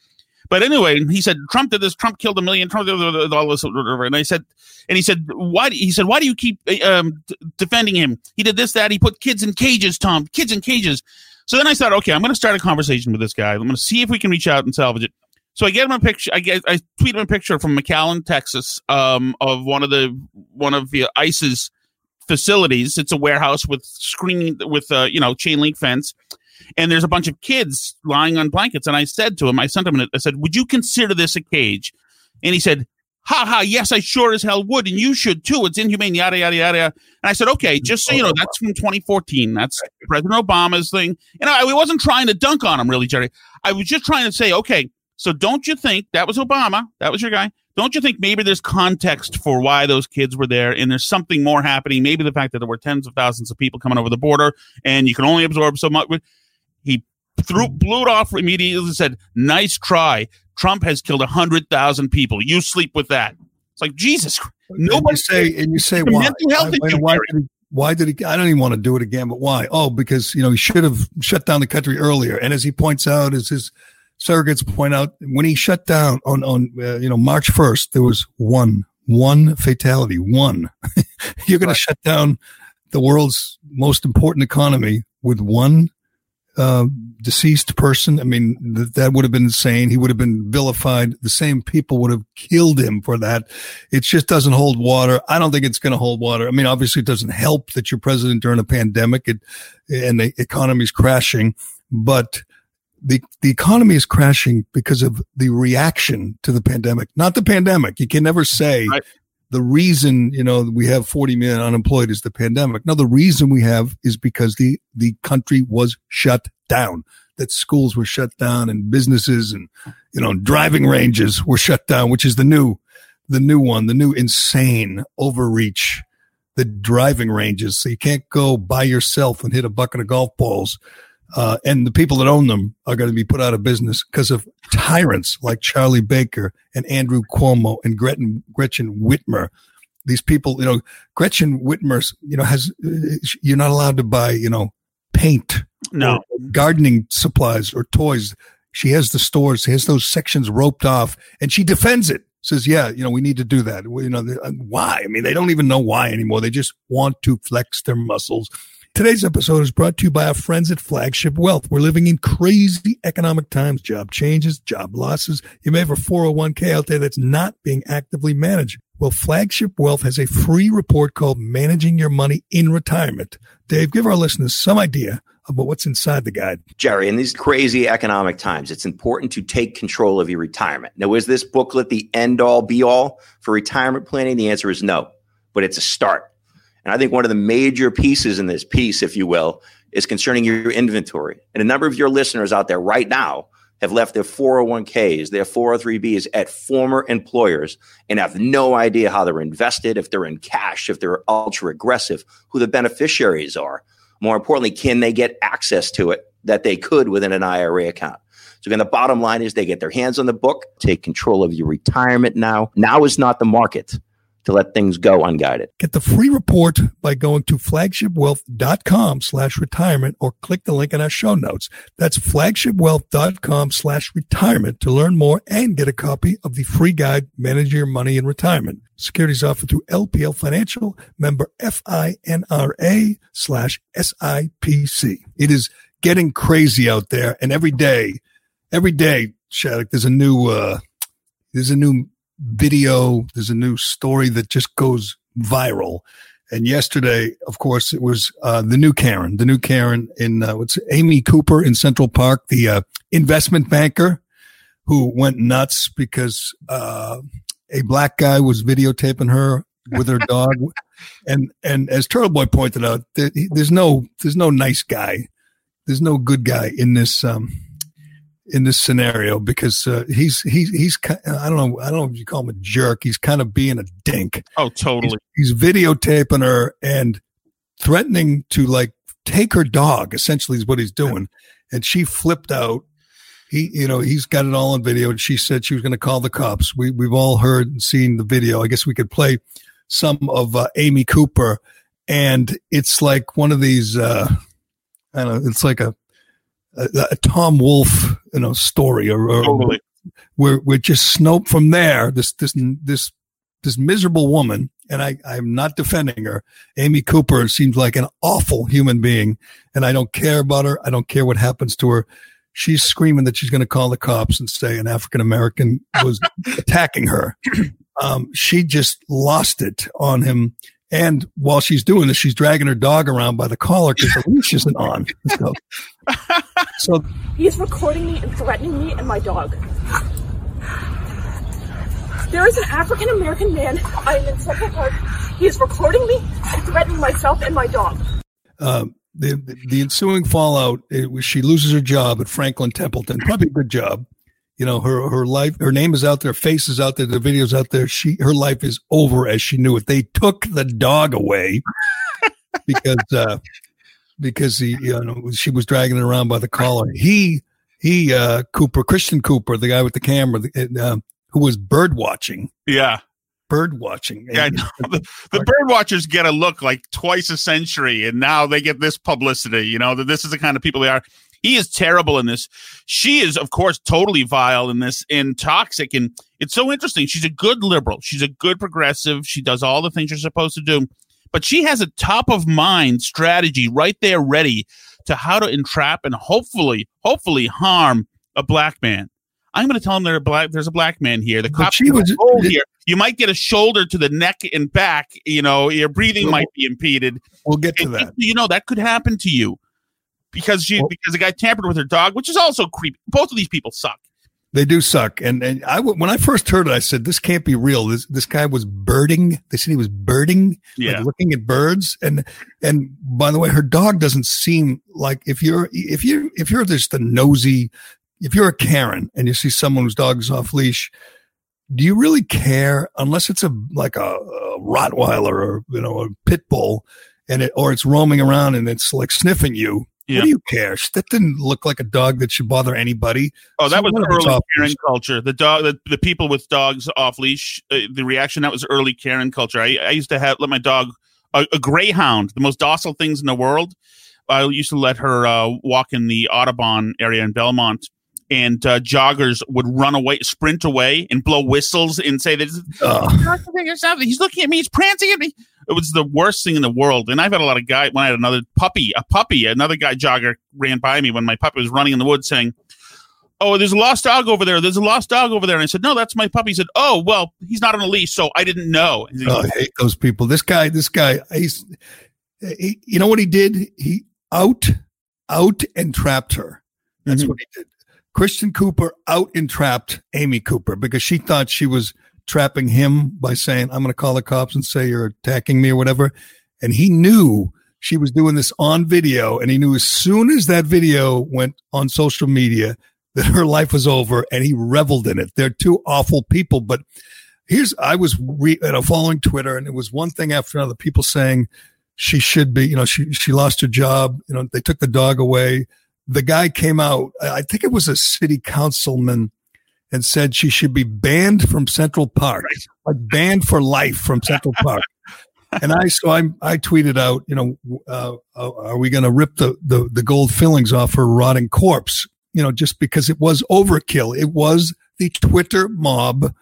But anyway, he said Trump did this. Trump killed a million. Trump did all this, and I said, and he said, why? He said, why do you keep um, d- defending him? He did this, that. He put kids in cages, Tom. Kids in cages. So then I thought, okay, I'm going to start a conversation with this guy. I'm going to see if we can reach out and salvage it. So I get him a picture. I get, I tweet him a picture from McAllen, Texas, um, of one of the one of the ICE's facilities. It's a warehouse with screening with uh, you know chain link fence. And there's a bunch of kids lying on blankets. And I said to him, I sent him, a, I said, would you consider this a cage? And he said, ha ha, yes, I sure as hell would. And you should too. It's inhumane, yada, yada, yada. And I said, okay, just so you know, that's from twenty fourteen. That's President Obama's thing. And I, I wasn't trying to dunk on him, really, Jerry. I was just trying to say, okay, so don't you think that was Obama? That was your guy. Don't you think maybe there's context for why those kids were there and there's something more happening? Maybe the fact that there were tens of thousands of people coming over the border and you can only absorb so much. He threw, blew it off immediately and said, nice try. Trump has killed one hundred thousand people. You sleep with that. It's like, Jesus. Nobody say, and you say, why? Why, why, did he, why did he? I don't even want to do it again, but why? Oh, because, you know, he should have shut down the country earlier. And as he points out, as his surrogates point out, when he shut down on, on uh, you know, March first, there was one, one fatality, one. You're going right. to shut down the world's most important economy with one Uh, deceased person. I mean, th- that would have been insane. He would have been vilified. The same people would have killed him for that. It just doesn't hold water. I don't think it's going to hold water. I mean, obviously it doesn't help that you're president during a pandemic it, and the economy is crashing, but the, the economy is crashing because of the reaction to the pandemic, not the pandemic. You can never say, right. The reason, you know, we have forty million unemployed is the pandemic. No, the reason we have is because the, the country was shut down, that schools were shut down and businesses and, you know, driving ranges were shut down, which is the new, the new one, the new insane overreach, the driving ranges. So you can't go by yourself and hit a bucket of golf balls. Uh, and the people that own them are going to be put out of business because of tyrants like Charlie Baker and Andrew Cuomo and Gretchen, Gretchen Whitmer. These people, you know, Gretchen Whitmer's, you know, has, you're not allowed to buy, you know, paint, no gardening supplies or toys. She has the stores, she has those sections roped off and she defends it. Says, yeah, you know, we need to do that. You know, why? I mean, they don't even know why anymore. They just want to flex their muscles. Today's episode is brought to you by our friends at Flagship Wealth. We're living in crazy economic times, job changes, job losses. You may have a four oh one k out there that's not being actively managed. Well, Flagship Wealth has a free report called Managing Your Money in Retirement. Dave, give our listeners some idea about what's inside the guide. Jerry, in these crazy economic times, it's important to take control of your retirement. Now, is this booklet the end-all, be-all for retirement planning? The answer is no, but it's a start. And I think one of the major pieces in this piece, if you will, is concerning your inventory. And a number of your listeners out there right now have left their four oh one k's, their four oh three b's at former employers and have no idea how they're invested, if they're in cash, if they're ultra aggressive, who the beneficiaries are. More importantly, can they get access to it that they could within an I R A account? So again, the bottom line is they get their hands on the book, take control of your retirement now. Now is not the market to let things go unguided. Get the free report by going to flagshipwealth.com slash retirement or click the link in our show notes. That's flagshipwealth.com slash retirement to learn more and get a copy of the free guide, Manage Your Money in Retirement. Securities offered through L P L Financial, member FINRA slash SIPC. It is getting crazy out there, and every day, every day, Shattuck, there's a new, uh, there's a new video, there's a new story that just goes viral. And yesterday, of course, it was uh, the new Karen, the new Karen in uh, what's Amy Cooper in Central Park, the uh, investment banker who went nuts because uh, a black guy was videotaping her with her dog. And and as Turtle Boy pointed out, there, there's no there's no nice guy, there's no good guy in this. Um, in this scenario, because uh, he's he's he's I don't know I don't know if you call him a jerk. He's kind of being a dink. Oh, totally. He's, he's videotaping her and threatening to like take her dog. Essentially, is what he's doing. And she flipped out. He, you know, he's got it all on video. And she said she was going to call the cops. We we've all heard and seen the video. I guess we could play some of uh, Amy Cooper, and it's like one of these. Uh, I don't know. It's like a. A, a Tom Wolfe, you know, story or, or totally. we're we're just snow from there. This this this this miserable woman, and I I'm not defending her. Amy Cooper seems like an awful human being, and I don't care about her. I don't care what happens to her. She's screaming that she's going to call the cops and say an African American was attacking her. Um, she just lost it on him. And while she's doing this, she's dragging her dog around by the collar because the leash isn't on. So, so he's recording me and threatening me and my dog. There is an African American man. I am in Central Park. He is recording me and threatening myself and my dog. Uh, the, the the ensuing fallout, it was she loses her job at Franklin Templeton. Probably a good job. You know, her her life, her name is out there, face is out there, the video's out there. She her life is over as she knew it. They took the dog away because uh, because he, you know, she was dragging it around by the collar. He he uh, Cooper, Christian Cooper, the guy with the camera, uh, who was bird watching. Yeah. Bird watching. Yeah, I know. The, the bird watchers get a look like twice a century, and now they get this publicity. You know, that this is the kind of people they are. He is terrible in this. She is, of course, totally vile in this and toxic. And it's so interesting. She's a good liberal. She's a good progressive. She does all the things you're supposed to do. But she has a top of mind strategy right there ready to how to entrap and hopefully, hopefully harm a black man. I'm going to tell him there black, there's a black man here. The cops are oh, here. You might get a shoulder to the neck and back. You know, your breathing we'll, might be impeded. We'll get to and, that. You know, that could happen to you. Because she, because the guy tampered with her dog, which is also creepy. Both of these people suck. They do suck. And and I when I first heard it, I said, "This can't be real." This this guy was birding. They said he was birding, yeah. like looking at birds. And and by the way, her dog doesn't seem like if you're if you if you're just a nosy, if you're a Karen and you see someone whose dog is off leash, do you really care unless it's a like a, a Rottweiler or you know a pit bull, and it or it's roaming around and it's like sniffing you? Yeah. What do you care? That didn't look like a dog that should bother anybody. Oh, that so was early Karen culture. The dog, the, the people with dogs off leash, uh, the reaction, that was early Karen culture. I, I used to have let my dog, a, a greyhound, the most docile things in the world. I used to let her uh, walk in the Audubon area in Belmont, and uh, joggers would run away, sprint away, and blow whistles and say that uh. he's looking at me, he's prancing at me. It was the worst thing in the world. And I've had a lot of guys, when I had another puppy, a puppy, another guy jogger ran by me when my puppy was running in the woods saying, "Oh, there's a lost dog over there. There's a lost dog over there." And I said, "No, that's my puppy." He said, "Oh, well, he's not on a leash, so I didn't know." Oh, I hate those people. This guy, this guy, he's, he, you know what he did? He out, out entrapped her. That's mm-hmm. what he did. Christian Cooper out entrapped Amy Cooper because she thought she was trapping him by saying, "I'm going to call the cops and say you're attacking me," or whatever. And he knew she was doing this on video, and he knew as soon as that video went on social media that her life was over, and he reveled in it. They're two awful people. But here's, I was re, you know, following Twitter, and it was one thing after another, people saying she should be, you know, she, she lost her job. You know, they took the dog away. The guy came out, I think it was a city councilman, and said she should be banned from Central Park, like banned for life from Central Park. And I, so I, I tweeted out, you know, uh, are we going to rip the, the, the gold fillings off her rotting corpse? You know, just because it was overkill. It was the Twitter mob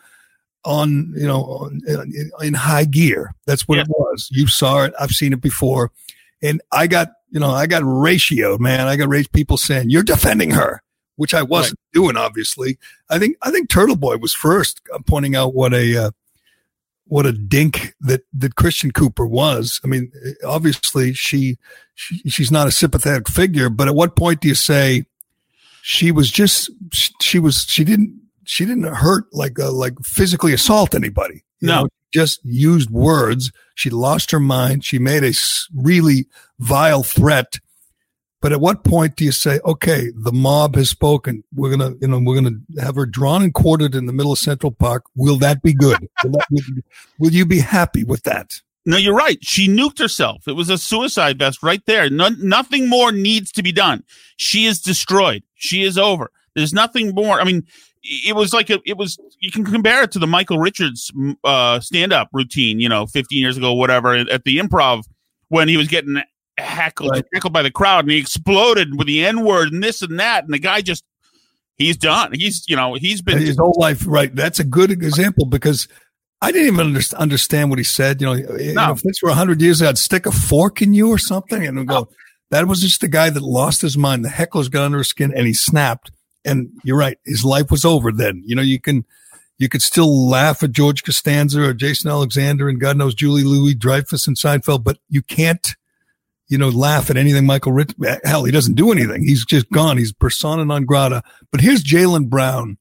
on, you know, on, in, in high gear. That's what yeah. it was. You saw it. I've seen it before. And I got, you know, I got ratioed, man. I got raised people saying, "You're defending her," which I wasn't right. doing, obviously. I think I think Turtle Boy was first pointing out what a uh, what a dink that, that Christian Cooper was. I mean, obviously she, she she's not a sympathetic figure, but at what point do you say she was just she was she didn't she didn't hurt like uh, like physically assault anybody? You no, know, just used words. She lost her mind. She made a really vile threat. But at what point do you say, okay, the mob has spoken. We're going to, you know, we're going to have her drawn and quartered in the middle of Central Park. Will that be good? Will, that, will, will you be happy with that? No, you're right. She nuked herself. It was a suicide vest right there. No, nothing more needs to be done. She is destroyed. She is over. There's nothing more. I mean, it was like a, it was, you can compare it to the Michael Richards uh, stand-up routine, you know, fifteen years ago, whatever, at the Improv when he was getting heckled, right. heckled by the crowd, and he exploded with the N-word and this and that, and the guy just, he's done. He's, you know, he's been his whole life. Right. That's a good example because I didn't even under, understand what he said. You know, no. you know if this were a hundred years ago, I'd stick a fork in you or something and go, that was just the guy that lost his mind. The heckles got under his skin and he snapped. And you're right. His life was over then. You know, you can, you could still laugh at George Costanza or Jason Alexander and God knows Julie Louis-Dreyfus and Seinfeld, but you can't, you know, laugh at anything Michael Rich. Hell, he doesn't do anything. He's just gone. He's persona non grata. But here's Jaylen Brown,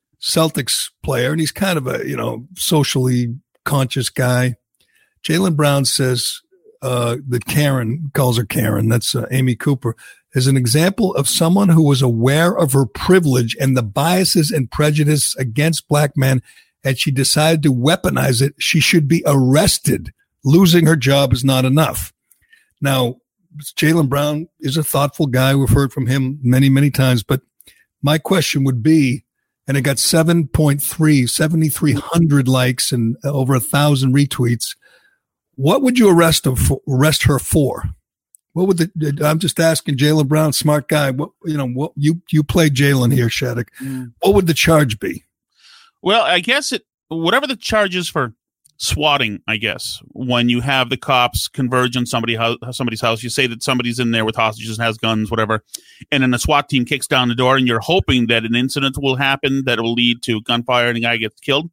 Celtics player, and he's kind of a, you know, socially conscious guy. Jaylen Brown says uh, that Karen, calls her Karen, that's uh, Amy Cooper, is an example of someone who was aware of her privilege and the biases and prejudice against black men, and she decided to weaponize it. She should be arrested. Losing her job is not enough. Now, Jaylen Brown is a thoughtful guy. We've heard from him many, many times. But my question would be, and it got seven point three, seventy-three hundred likes and over a thousand retweets. What would you arrest her for? Arrest her for? What would the? I'm just asking Jaylen Brown, smart guy. What you know? What you you played Jaylen here, Shattuck. Mm. What would the charge be? Well, I guess it whatever the charge is for swatting. I guess when you have the cops converge on somebody somebody's house, you say that somebody's in there with hostages and has guns, whatever, and then the SWAT team kicks down the door, and you're hoping that an incident will happen that will lead to gunfire and a guy gets killed.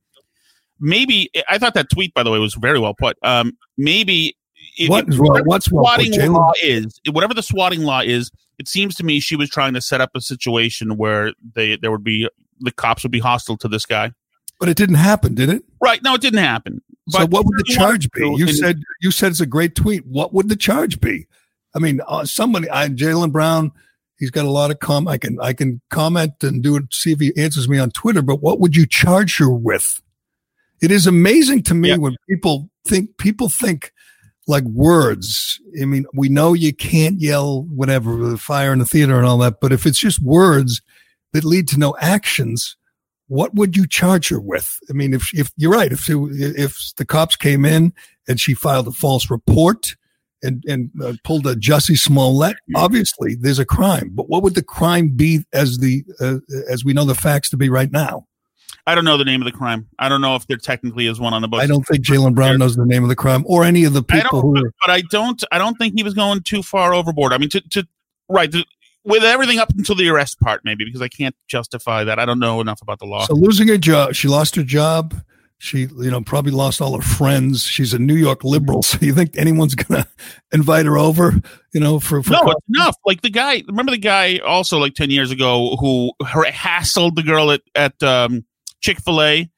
Maybe I thought that tweet, by the way, was very well put. Um, maybe. It, what is well, what's swatting what, law is whatever the swatting law is, it seems to me she was trying to set up a situation where they there would be the cops would be hostile to this guy. But it didn't happen, did it? Right. No, it didn't happen. So but what would the charge be? You and, said you said it's a great tweet. What would the charge be? I mean, uh, somebody, I, Jaylen Brown, he's got a lot of com. I can I can comment and do it. See if he answers me on Twitter. But what would you charge her with? It is amazing to me yeah. when people think people think. Like words. I mean, we know you can't yell whatever, the fire in the theater and all that, but if it's just words that lead to no actions, what would you charge her with? I mean, if if you're right, if she, if the cops came in and she filed a false report and and uh, pulled a Jussie Smollett, obviously there's a crime. But what would the crime be as the uh, as we know the facts to be right now? I don't know the name of the crime. I don't know if there technically is one on the books. I don't think Jaylen Brown knows the name of the crime or any of the people who are. But I don't. I don't think he was going too far overboard. I mean, to to right to, with everything up until the arrest part, maybe because I can't justify that. I don't know enough about the law. So losing her job, she lost her job. She, you know, probably lost all her friends. She's a New York liberal. So you think anyone's going to invite her over, you know, for, for no, coffee? It's enough. Like the guy, remember the guy also like ten years ago who hassled the girl at, at, um, Chick-fil-A,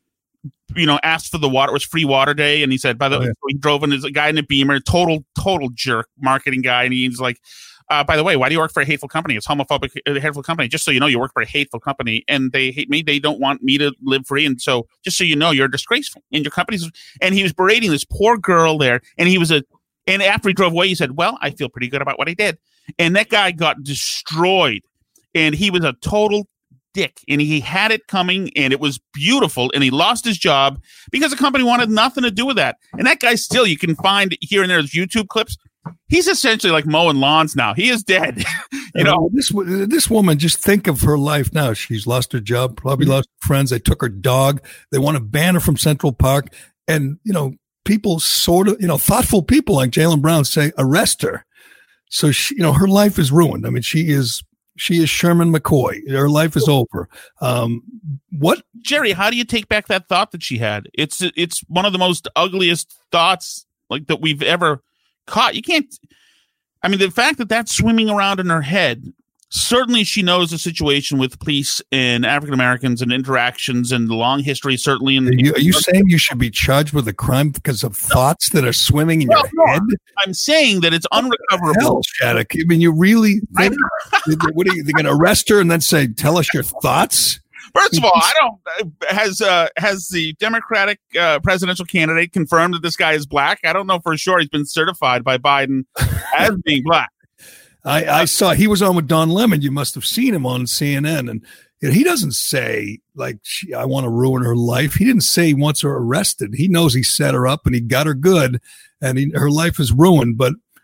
you know, asked for the water. It was free water day. And he said, by the way, oh, yeah. he drove in as a guy in a Beamer, total, total jerk marketing guy. And he's like, uh, by the way, why do you work for a hateful company? It's homophobic, a hateful company. Just so you know, you work for a hateful company and they hate me. They don't want me to live free. And so just so you know, you're disgraceful in your company's. And he was berating this poor girl there. And he was a, and after he drove away, he said, well, I feel pretty good about what I did. And that guy got destroyed. And he was a total dick, and he had it coming, and it was beautiful, and he lost his job because the company wanted nothing to do with that. And that guy still, you can find here and there YouTube clips. He's essentially like mowing lawns now. He is dead. you know, this this woman, just think of her life now. She's lost her job, probably lost friends. They took her dog. They want to ban her from Central Park. And, you know, people sort of, you know, thoughtful people like Jaylen Brown say, arrest her. So, she, you know, her life is ruined. I mean, she is She is Sherman McCoy. Her life is over. Um, what, Jerry? How do you take back that thought that she had? It's it's one of the most ugliest thoughts like that we've ever caught. You can't. I mean, the fact that that's swimming around in her head. Certainly, she knows the situation with police and African Americans and interactions and the long history. Certainly, in are you, are you saying you should be charged with a crime because of thoughts that are swimming in well, your no, head? I'm saying that it's unrecoverable. Hell, Shattuck. I mean, you really think, what are you? They're going to arrest her and then say, "Tell us your thoughts." First of all, I don't. Has uh, has the Democratic uh, presidential candidate confirmed that this guy is black? I don't know for sure. He's been certified by Biden as being black. I, I saw he was on with Don Lemon. You must have seen him on C N N. And you know, he doesn't say, like, she, I want to ruin her life. He didn't say he wants her arrested. He knows he set her up and he got her good and he, her life is ruined. But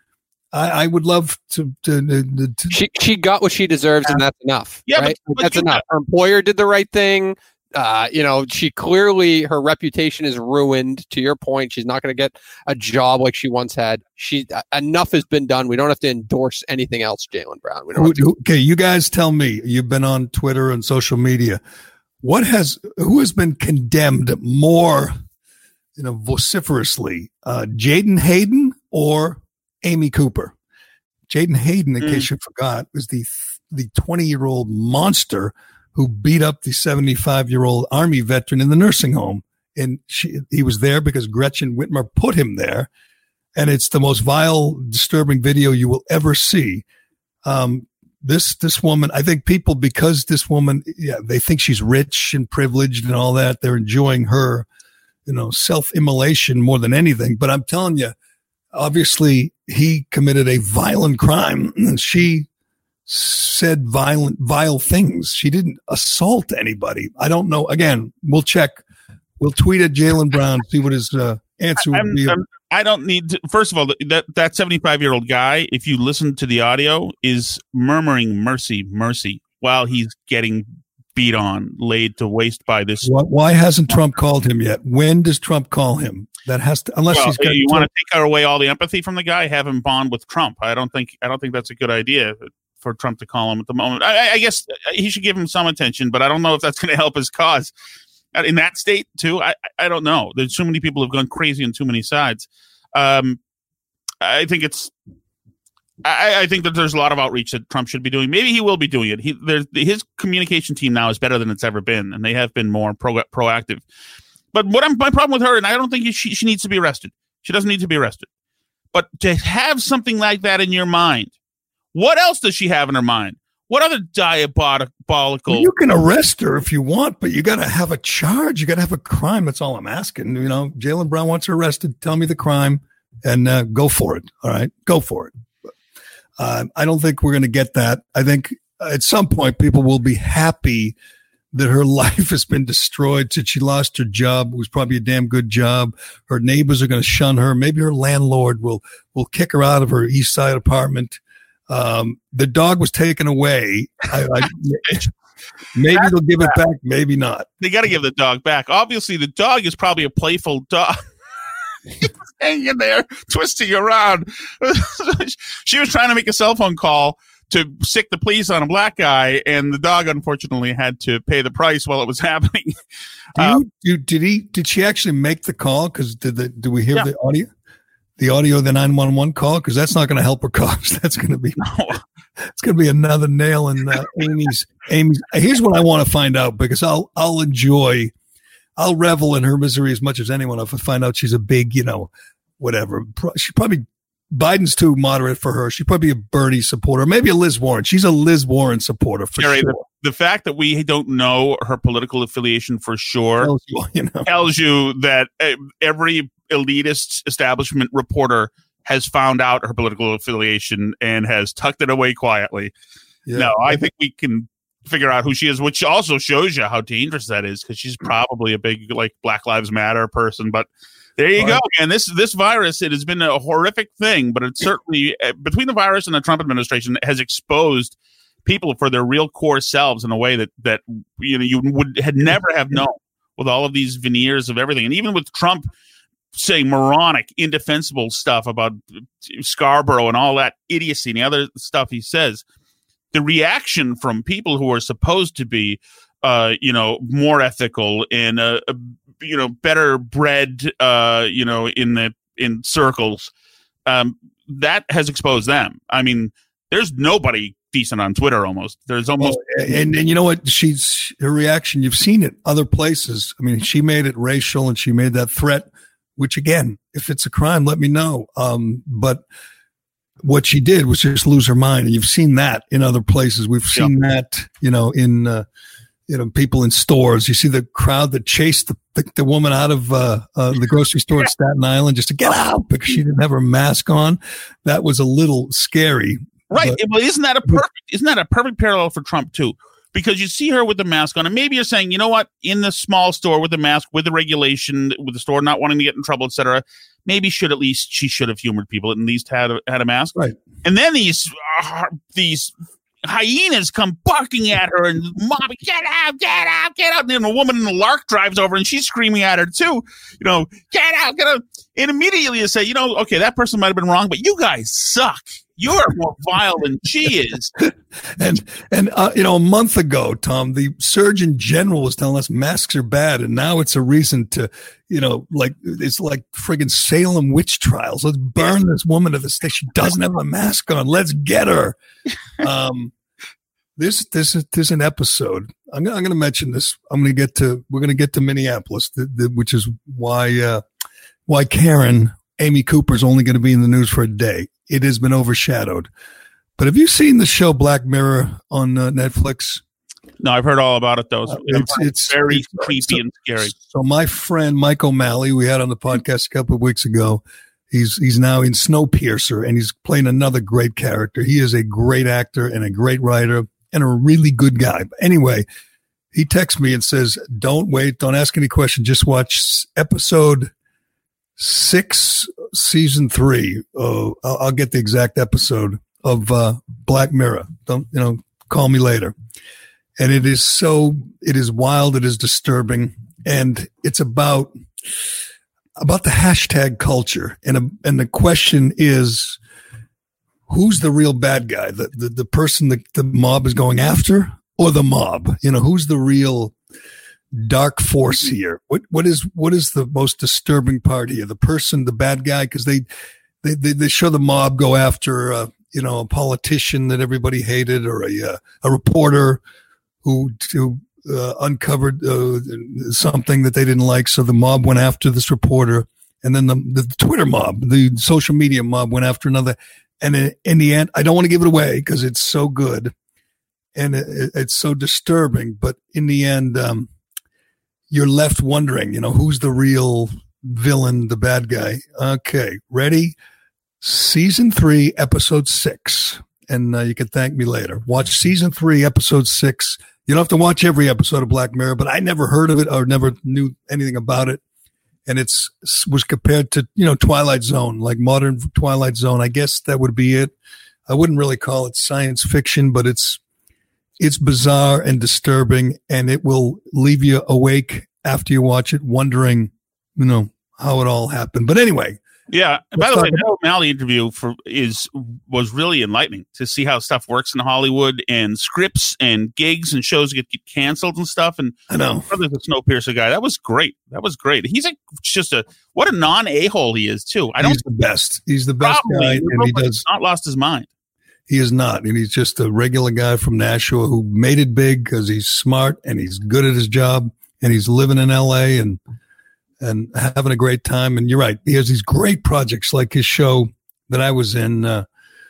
I, I would love to. to, to, to she she got what she deserves, and that's enough. Yeah, right? but, but that's you enough. got- Her employer did the right thing. Uh, you know, she clearly, her reputation is ruined. To your point, she's not going to get a job like she once had. She uh, enough has been done. We don't have to endorse anything else, Jaylen Brown. We don't have to- who- okay, you guys tell me. You've been on Twitter and social media. What has who has been condemned more, you know, vociferously, uh, Jaden Hayden or Amy Cooper? Jaden Hayden, in Mm. case you forgot, was the the twenty year old monster who beat up the seventy-five year old Army veteran in the nursing home. And she, he was there because Gretchen Whitmer put him there. And it's the most vile, disturbing video you will ever see. Um, this, this woman, I think people, because this woman, yeah, they think she's rich and privileged and all that. They're enjoying her, you know, self-immolation more than anything. But I'm telling you, obviously he committed a violent crime and she said violent, vile things. She didn't assault anybody. I don't know. Again, we'll check. We'll tweet at Jaylen Brown, see what his uh, answer would I'm, be. I'm, I don't need to, first of all, that that seventy-five year old guy, if you listen to the audio, is murmuring mercy, mercy while he's getting beat on, laid to waste by this. Why, why hasn't Trump called him yet? When does Trump call him? That has to, unless Well, he's got you want to take away all the empathy from the guy, have him bond with Trump. I don't think I don't think that's a good idea for Trump to call him at the moment. I, I guess he should give him some attention, but I don't know if that's going to help his cause in that state too. I, I don't know. There's so many people who've gone crazy on too many sides. Um, I think it's, I, I think that there's a lot of outreach that Trump should be doing. Maybe he will be doing it. He, there's his communication team now is better than it's ever been, and they have been more pro, proactive. But what I'm, my problem with her, and I don't think she, she needs to be arrested. She doesn't need to be arrested. But to have something like that in your mind, what else does she have in her mind? What other diabolical? Well, you can arrest her if you want, but you got to have a charge. You got to have a crime. That's all I'm asking. You know, Jaylen Brown wants her arrested. Tell me the crime and uh, go for it. All right, go for it. But, uh, I don't think we're going to get that. I think at some point people will be happy that her life has been destroyed since she lost her job. It was probably a damn good job. Her neighbors are going to shun her. Maybe her landlord will will kick her out of her East Side apartment. Um, the dog was taken away. I, I, maybe they'll give it back. Maybe not. They got to give the dog back. Obviously, the dog is probably a playful dog. Hanging there, twisting around. She was trying to make a cell phone call to sick the police on a black guy, and the dog unfortunately had to pay the price while it was happening. Do Um, you, do, did he? Did she actually make the call? Because did the? Do we hear Yeah. the audio? The audio of the nine one one call, because that's not going to help her cause. That's going to be it's going to be another nail in uh, Amy's. Amy's. Here's what I want to find out, because I'll I'll enjoy, I'll revel in her misery as much as anyone if I find out she's a big, you know, whatever. Pro- She probably Biden's too moderate for her. She'd probably be a Bernie supporter, maybe a Liz Warren. She's a Liz Warren supporter for Jerry, sure. the, the fact that we don't know her political affiliation for sure Tells you, you know. tells you that uh, every elitist establishment reporter has found out her political affiliation and has tucked it away quietly. Yeah. No, I think we can figure out who she is, which also shows you how dangerous that is, because she's probably a big like Black Lives Matter person. But there you go, man. This this virus, it has been a horrific thing, but it certainly, uh, between the virus and the Trump administration, has exposed people for their real core selves in a way that that you know you would had never have known, with all of these veneers of everything, and even with Trump saying moronic, indefensible stuff about Scarborough and all that idiocy and the other stuff he says, the reaction from people who are supposed to be, uh, you know, more ethical and, uh, uh, you know, better bred, uh, you know, in the in circles, um, that has exposed them. I mean, there's nobody decent on Twitter. Almost there's almost, Oh, and and you know what? She's her reaction. You've seen it other places. I mean, she made it racial, and she made that threat. Which again, if it's a crime, let me know. Um, but what she did was just lose her mind, and you've seen that in other places. We've seen yeah. that, you know, in uh, you know, people in stores. You see the crowd that chased the the, the woman out of uh, uh, the grocery store in Staten Island just to get out because she didn't have her mask on. That was a little scary. Right. But, well, isn't that a perfect? Isn't that a perfect parallel for Trump too? Because you see her with the mask on, and maybe you're saying, you know what, in the small store with the mask, with the regulation, with the store not wanting to get in trouble, et cetera, maybe should at least she should have humored people, at least had a, had a mask. Right. And then these uh, these hyenas come barking at her and mobbing, get out, get out, get out. And then a woman in the Lark drives over and she's screaming at her too, you know, get out, get out. And immediately you say, you know, okay, that person might have been wrong, but you guys suck. You're more vile than she is. and, and uh, you know, a month ago, Tom, the Surgeon General was telling us masks are bad. And now it's a reason to, you know, like, it's like friggin' Salem witch trials. Let's burn this woman to the stake. She doesn't have a mask on. Let's get her. Um, this, this is, this is an episode. I'm going I'm to mention this. I'm going to get to, we're going to get to Minneapolis, the, the, which is why, uh, why Karen, Amy Cooper is only going to be in the news for a day. It has been overshadowed. But have you seen the show Black Mirror on uh, Netflix? No, I've heard all about it, though. Uh, it's, it's very it's, creepy so, and scary. So my friend Mike O'Malley, we had on the podcast a couple of weeks ago, he's he's now in Snowpiercer, and he's playing another great character. He is a great actor and a great writer and a really good guy. But anyway, he texts me and says, don't wait, don't ask any questions, just watch episode six, season three. Uh, I'll, I'll get the exact episode of uh, Black Mirror. Don't, you know, call me later. And it is so, it is wild. It is disturbing. And it's about, about the hashtag culture. And, a, and the question is, who's the real bad guy? The, the, the person that the mob is going after, or the mob? You know, who's the real dark force here? What, what is, what is the most disturbing part here? The person, the bad guy? Cause they, they, they, they show the mob go after, uh, you know, a politician that everybody hated, or a, uh, a reporter who, who, uh, uncovered, uh, something that they didn't like. So the mob went after this reporter, and then the, the Twitter mob, the social media mob went after another. And in, in the end, I don't want to give it away because it's so good and it, it's so disturbing, but in the end, um, you're left wondering, you know, who's the real villain, the bad guy. Okay, ready? Season three, episode six. And uh, you can thank me later. Watch season three, episode six. You don't have to watch every episode of Black Mirror, but I never heard of it or never knew anything about it. And it's was compared to, you know, Twilight Zone, like modern Twilight Zone. I guess that would be it. I wouldn't really call it science fiction, but it's it's bizarre and disturbing, and it will leave you awake after you watch it, wondering, you know, how it all happened. But anyway. Yeah. And by the way, that O'Malley interview for is was really enlightening to see how stuff works in Hollywood, and scripts and gigs and shows get, get canceled and stuff. And I know. Brother's a Snowpiercer guy. That was great. That was great. He's a, just a what a non a-hole he is too. I don't. He's the best. He's the best guy, and he does not lost his mind. He is not, and he's just a regular guy from Nashua who made it big because he's smart and he's good at his job, and he's living in L A and. and having a great time. And you're right. He has these great projects like his show that I was in, uh,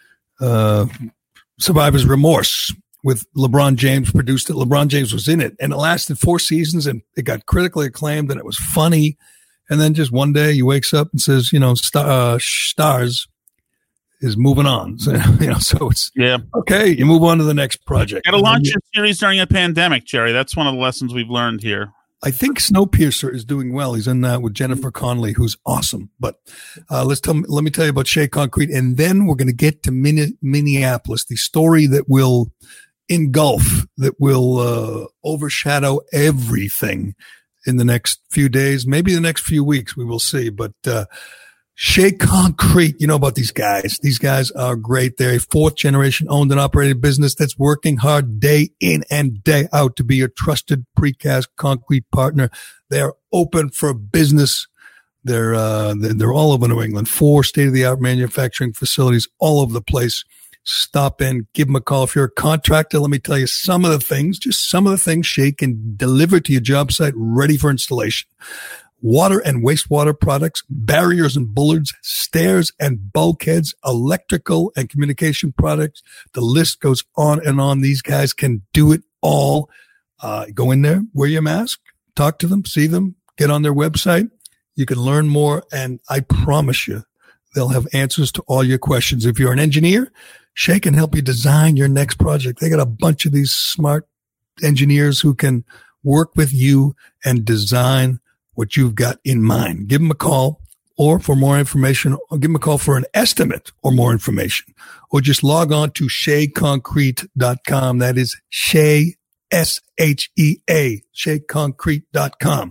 uh, Survivor's Remorse, with LeBron James produced it. LeBron James was in it, and it lasted four seasons, and it got critically acclaimed, and it was funny. And then just one day he wakes up and says, you know, Star, uh, Stars is moving on. So, you know, so it's yeah. Okay. You move on to the next project. Got to launch your series during a pandemic, Jerry. That's one of the lessons we've learned here. I think Snowpiercer is doing well. He's in that with Jennifer Connelly, who's awesome. But uh, let's tell. Let me tell you about Shea Concrete, and then we're going to get to Min- Minneapolis, the story that will engulf, that will uh, overshadow everything in the next few days, maybe the next few weeks. We will see. But uh, Shea Concrete, you know about these guys. These guys are great. They're a fourth generation owned and operated business that's working hard day in and day out to be your trusted precast concrete partner. They're open for business. They're, uh, they're all over New England, four state of the art manufacturing facilities all over the place. Stop in, give them a call. If you're a contractor, let me tell you some of the things, just some of the things Shea can deliver to your job site ready for installation. Water and wastewater products, barriers and bullards, stairs and bulkheads, electrical and communication products. The list goes on and on. These guys can do it all. Uh, go in there, wear your mask, talk to them, see them, get on their website. You can learn more, and I promise you they'll have answers to all your questions. If you're an engineer, Shea can help you design your next project. They got a bunch of these smart engineers who can work with you and design what you've got in mind. Give them a call, or for more information, or give them a call for an estimate or more information, or just log on to shea concrete dot com. That is Shea, S H E A, shea concrete dot com.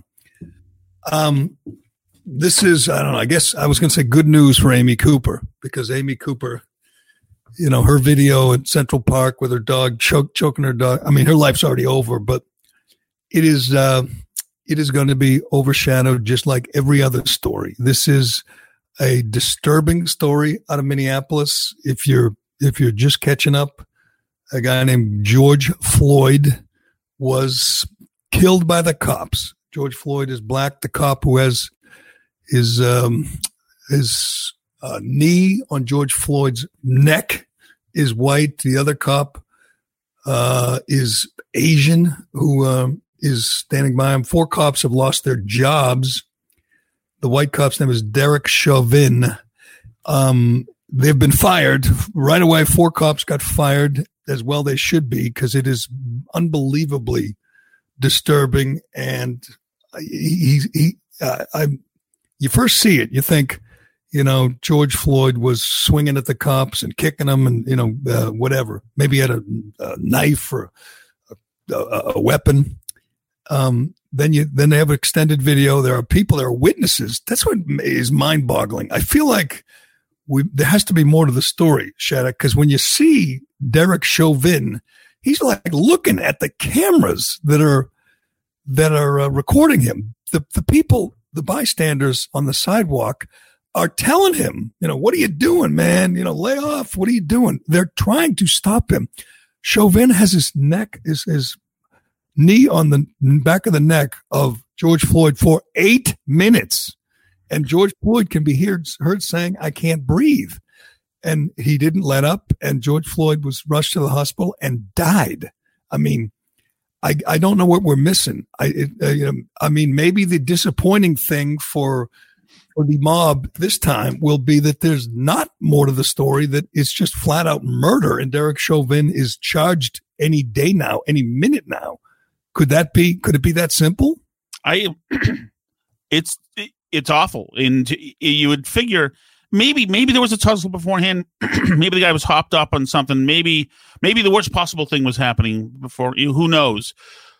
Um, this is, I don't know, I guess I was going to say good news for Amy Cooper, because Amy Cooper, you know, her video at Central Park with her dog choke, choking her dog. I mean, her life's already over, but it is, uh, it is going to be overshadowed just like every other story. This is a disturbing story out of Minneapolis. If you're, if you're just catching up, a guy named George Floyd was killed by the cops. George Floyd is black. The cop who has his, um, his, uh, knee on George Floyd's neck is white. The other cop, uh, is Asian, who, um, is standing by him. Four cops have lost their jobs. The white cop's name is Derek Chauvin. Um, they've been fired right away. Four cops got fired, as well they should be, because it is unbelievably disturbing. And he, he, he uh, I, you first see it, you think, you know, George Floyd was swinging at the cops and kicking them, and you know, uh, whatever. Maybe he had a, a knife or a, a, a weapon. Um, then you, then they have extended video. There are people, there are witnesses. That's what is mind boggling. I feel like we, there has to be more to the story, Shattuck, because when you see Derek Chauvin, he's like looking at the cameras that are, that are uh, recording him. The, the people, the bystanders on the sidewalk are telling him, you know, what are you doing, man? You know, lay off. What are you doing? They're trying to stop him. Chauvin has his neck, his, his, knee on the back of the neck of George Floyd for eight minutes. And George Floyd can be heard, heard saying, I can't breathe. And he didn't let up. And George Floyd was rushed to the hospital and died. I mean, I, I don't know what we're missing. I, it, uh, you know, I mean, maybe the disappointing thing for, for the mob this time will be that there's not more to the story, that it's just flat out murder. And Derek Chauvin is charged any day now, any minute now. Could that be, could it be that simple? I, it's, it's awful. And you would figure maybe, maybe there was a tussle beforehand. Maybe the guy was hopped up on something. Maybe, maybe the worst possible thing was happening before, who knows?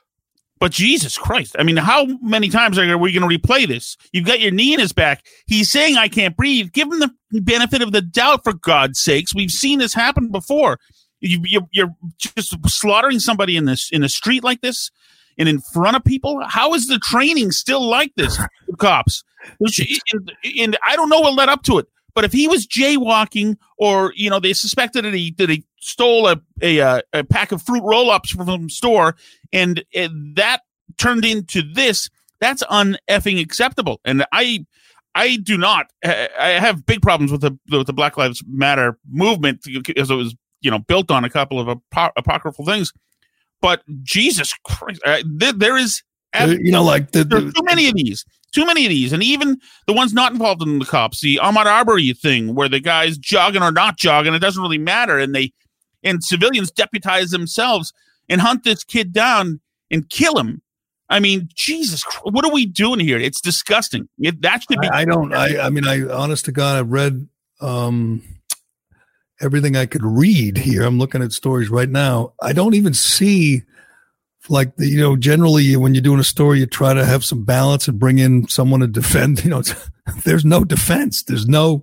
But Jesus Christ. I mean, how many times are we going to replay this? You've got your knee in his back. He's saying, I can't breathe. Give him the benefit of the doubt, for God's sakes. We've seen this happen before. You, you, you're just slaughtering somebody in this, in a street like this, and in front of people. How is the training still like this, cops? And, and I don't know what led up to it, but if he was jaywalking, or you know, they suspected that he that he stole a a, a pack of fruit roll-ups from the store, and, and that turned into this, that's un-effing acceptable. And I. I do not. I have big problems with the with the Black Lives Matter movement, because it was, you know, built on a couple of apo- apocryphal things. But Jesus Christ, uh, there, there is, uh, you know, like the, there are too many of these, too many of these, and even the ones not involved in the cops, the Ahmaud Arbery thing, where the guy's jogging or not jogging, it doesn't really matter, and they and civilians deputize themselves and hunt this kid down and kill him. I mean, Jesus, what are we doing here? It's disgusting. It, that should be. I, I don't. I. I mean, I. Honest to God, I've read um, everything I could read here. I'm looking at stories right now. I don't even see, like, the, you know, generally when you're doing a story, you try to have some balance and bring in someone to defend. You know, there's no defense. There's no.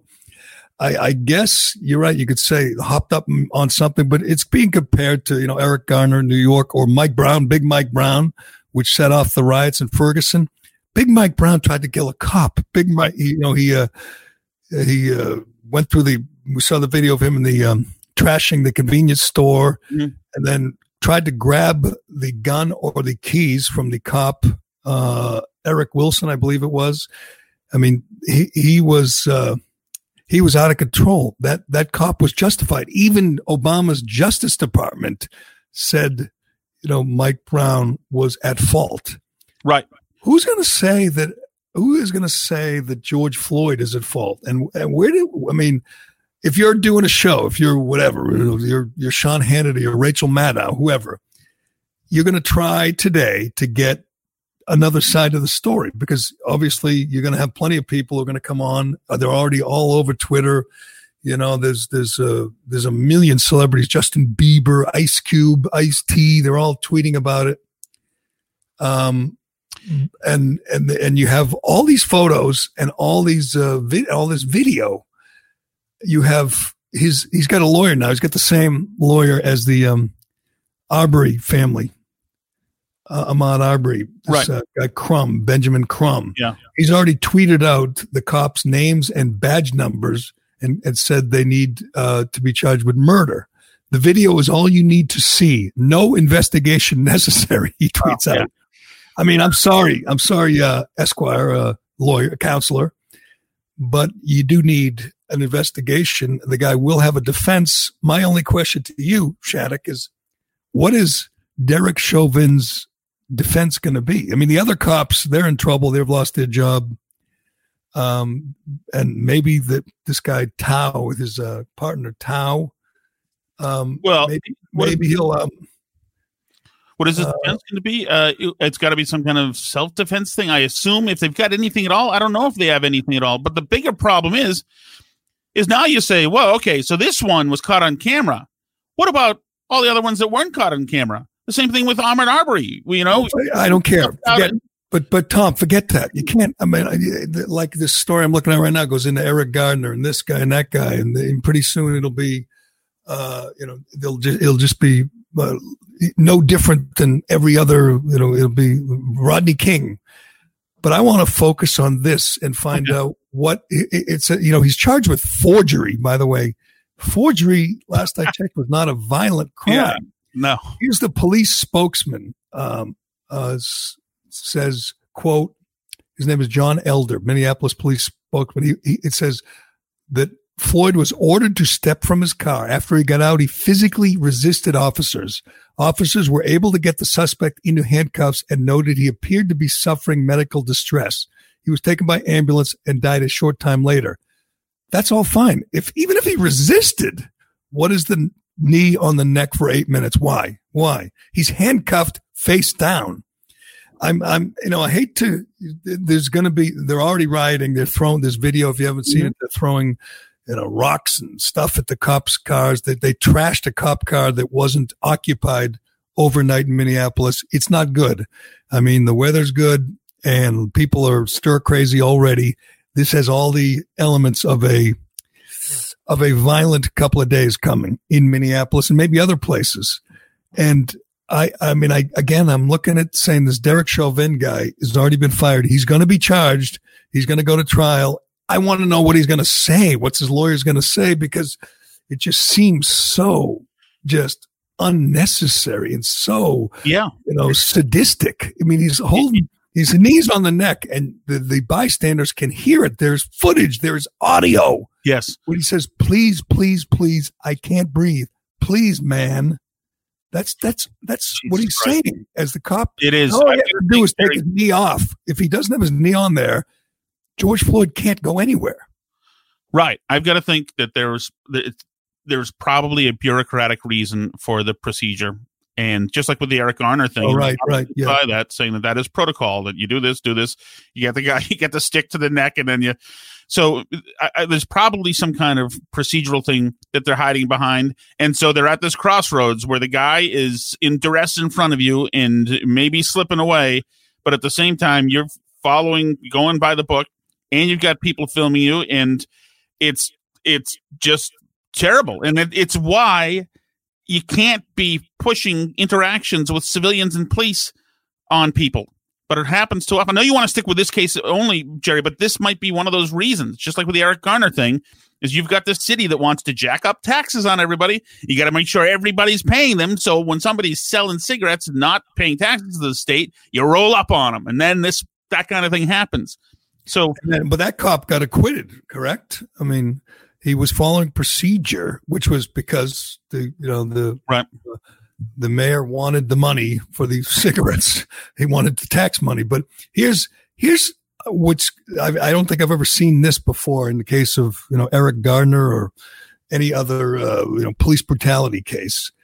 I, I guess you're right. You could say hopped up on something, but it's being compared to, you know, Eric Garner in New York, or Mike Brown, Big Mike Brown, which set off the riots in Ferguson. Big Mike Brown tried to kill a cop. Big Mike, you know, he uh, he uh, went through the. We saw the video of him in the um, trashing the convenience store, mm-hmm. and then tried to grab the gun or the keys from the cop, uh, Eric Wilson, I believe it was. I mean, he he was uh, he was out of control. That that cop was justified. Even Obama's Justice Department said, you know, Mike Brown was at fault. Right. Who's going to say that? Who is going to say that George Floyd is at fault? And and where did I mean? If you're doing a show, if you're whatever, you're you're Sean Hannity or Rachel Maddow, whoever, you're going to try today to get another side of the story, because obviously you're going to have plenty of people who are going to come on. Uh, they're already all over Twitter. You know, there's there's a there's a million celebrities: Justin Bieber, Ice Cube, Ice-T. They're all tweeting about it. Um, and and and you have all these photos and all these uh, vi- all this video. You have his he's got a lawyer now. He's got the same lawyer as the um, Arbery family. Uh, Ahmaud Arbery, this, right? Uh, guy Crumb, Benjamin Crumb. Yeah, he's already tweeted out the cops' names and badge numbers. And, and said they need uh, to be charged with murder. The video is all you need to see. No investigation necessary, he tweets oh, yeah. out. I mean, I'm sorry. I'm sorry, uh, Esquire, uh, lawyer, counselor, but you do need an investigation. The guy will have a defense. My only question to you, Shattuck, is what is Derek Chauvin's defense going to be? I mean, the other cops, they're in trouble. They've lost their job. Um, and maybe that this guy Tao with his uh, partner Tao, um, well, maybe, maybe he'll. Um, what is his uh, defense going to be? Uh, it's got to be some kind of self-defense thing, I assume. If they've got anything at all, I don't know if they have anything at all. But the bigger problem is, is now you say, well, okay, so this one was caught on camera. What about all the other ones that weren't caught on camera? The same thing with Ahmaud Arbery. You know, I don't care. Forget, But, but Tom, forget that. You can't, I mean, like this story I'm looking at right now goes into Eric Gardner and this guy and that guy. And, and pretty soon it'll be, uh, you know, they'll just, it'll just be uh, no different than every other, you know, it'll be Rodney King. But I want to focus on this and find okay. out what it, it's, a, you know, he's charged with forgery, by the way. Forgery, last I checked, was not a violent crime. Yeah, no. Here's the police spokesman, um, uh, says, quote, his name is John Elder, Minneapolis police spokesman. He, he, it says that Floyd was ordered to step from his car. After he got out, he physically resisted officers. Officers were able to get the suspect into handcuffs and noted he appeared to be suffering medical distress. He was taken by ambulance and died a short time later. That's all fine. If even if he resisted, what is the knee on the neck for eight minutes? Why? Why? He's handcuffed face down. I'm, I'm, you know, I hate to, there's going to be, they're already rioting. They're throwing this video. If you haven't seen mm-hmm. it, they're throwing, you know, rocks and stuff at the cops' cars. They, they trashed a cop car that wasn't occupied overnight in Minneapolis. It's not good. I mean, the weather's good and people are stir crazy already. This has all the elements of a, of a violent couple of days coming in Minneapolis and maybe other places. And, I, I mean, I, again, I'm looking at saying this Derek Chauvin guy has already been fired. He's going to be charged. He's going to go to trial. I want to know what he's going to say. What's his lawyer's going to say? Because it just seems so just unnecessary and so, yeah, you know, sadistic. I mean, he's holding his knees on the neck and the, the bystanders can hear it. There's footage. There's audio. Yes. When he says, please, please, please, I can't breathe. Please, man. That's that's that's Jesus what he's Christ. saying as the cop. It is. All he has to do is take his knee off. If he doesn't have his knee on there, George Floyd can't go anywhere. Right. I've got to think that there's there's probably a bureaucratic reason for the procedure, and just like with the Eric Garner thing, oh, right, right, yeah, by that saying that that is protocol. That you do this, do this. You get the guy, you get the stick to the neck, and then you. So I, I, there's probably some kind of procedural thing that they're hiding behind. And so they're at this crossroads where the guy is in duress in front of you and maybe slipping away. But at the same time, you're following, going by the book, and you've got people filming you. And it's it's just terrible. And it, it's why you can't be pushing interactions with civilians and police on people. But it happens too often. I know you want to stick with this case only, Jerry, but this might be one of those reasons. Just like with the Eric Garner thing, is you've got this city that wants to jack up taxes on everybody. You got to make sure everybody's paying them. So when somebody's selling cigarettes and not paying taxes to the state, you roll up on them, and then this that kind of thing happens. So, then, but that cop got acquitted, correct? I mean, he was following procedure, which was because the you know the right. Uh, the mayor wanted the money for the cigarettes. He wanted the tax money. But here's here's what's I, I don't think I've ever seen this before in the case of you know Eric Gardner or any other uh, you know police brutality case.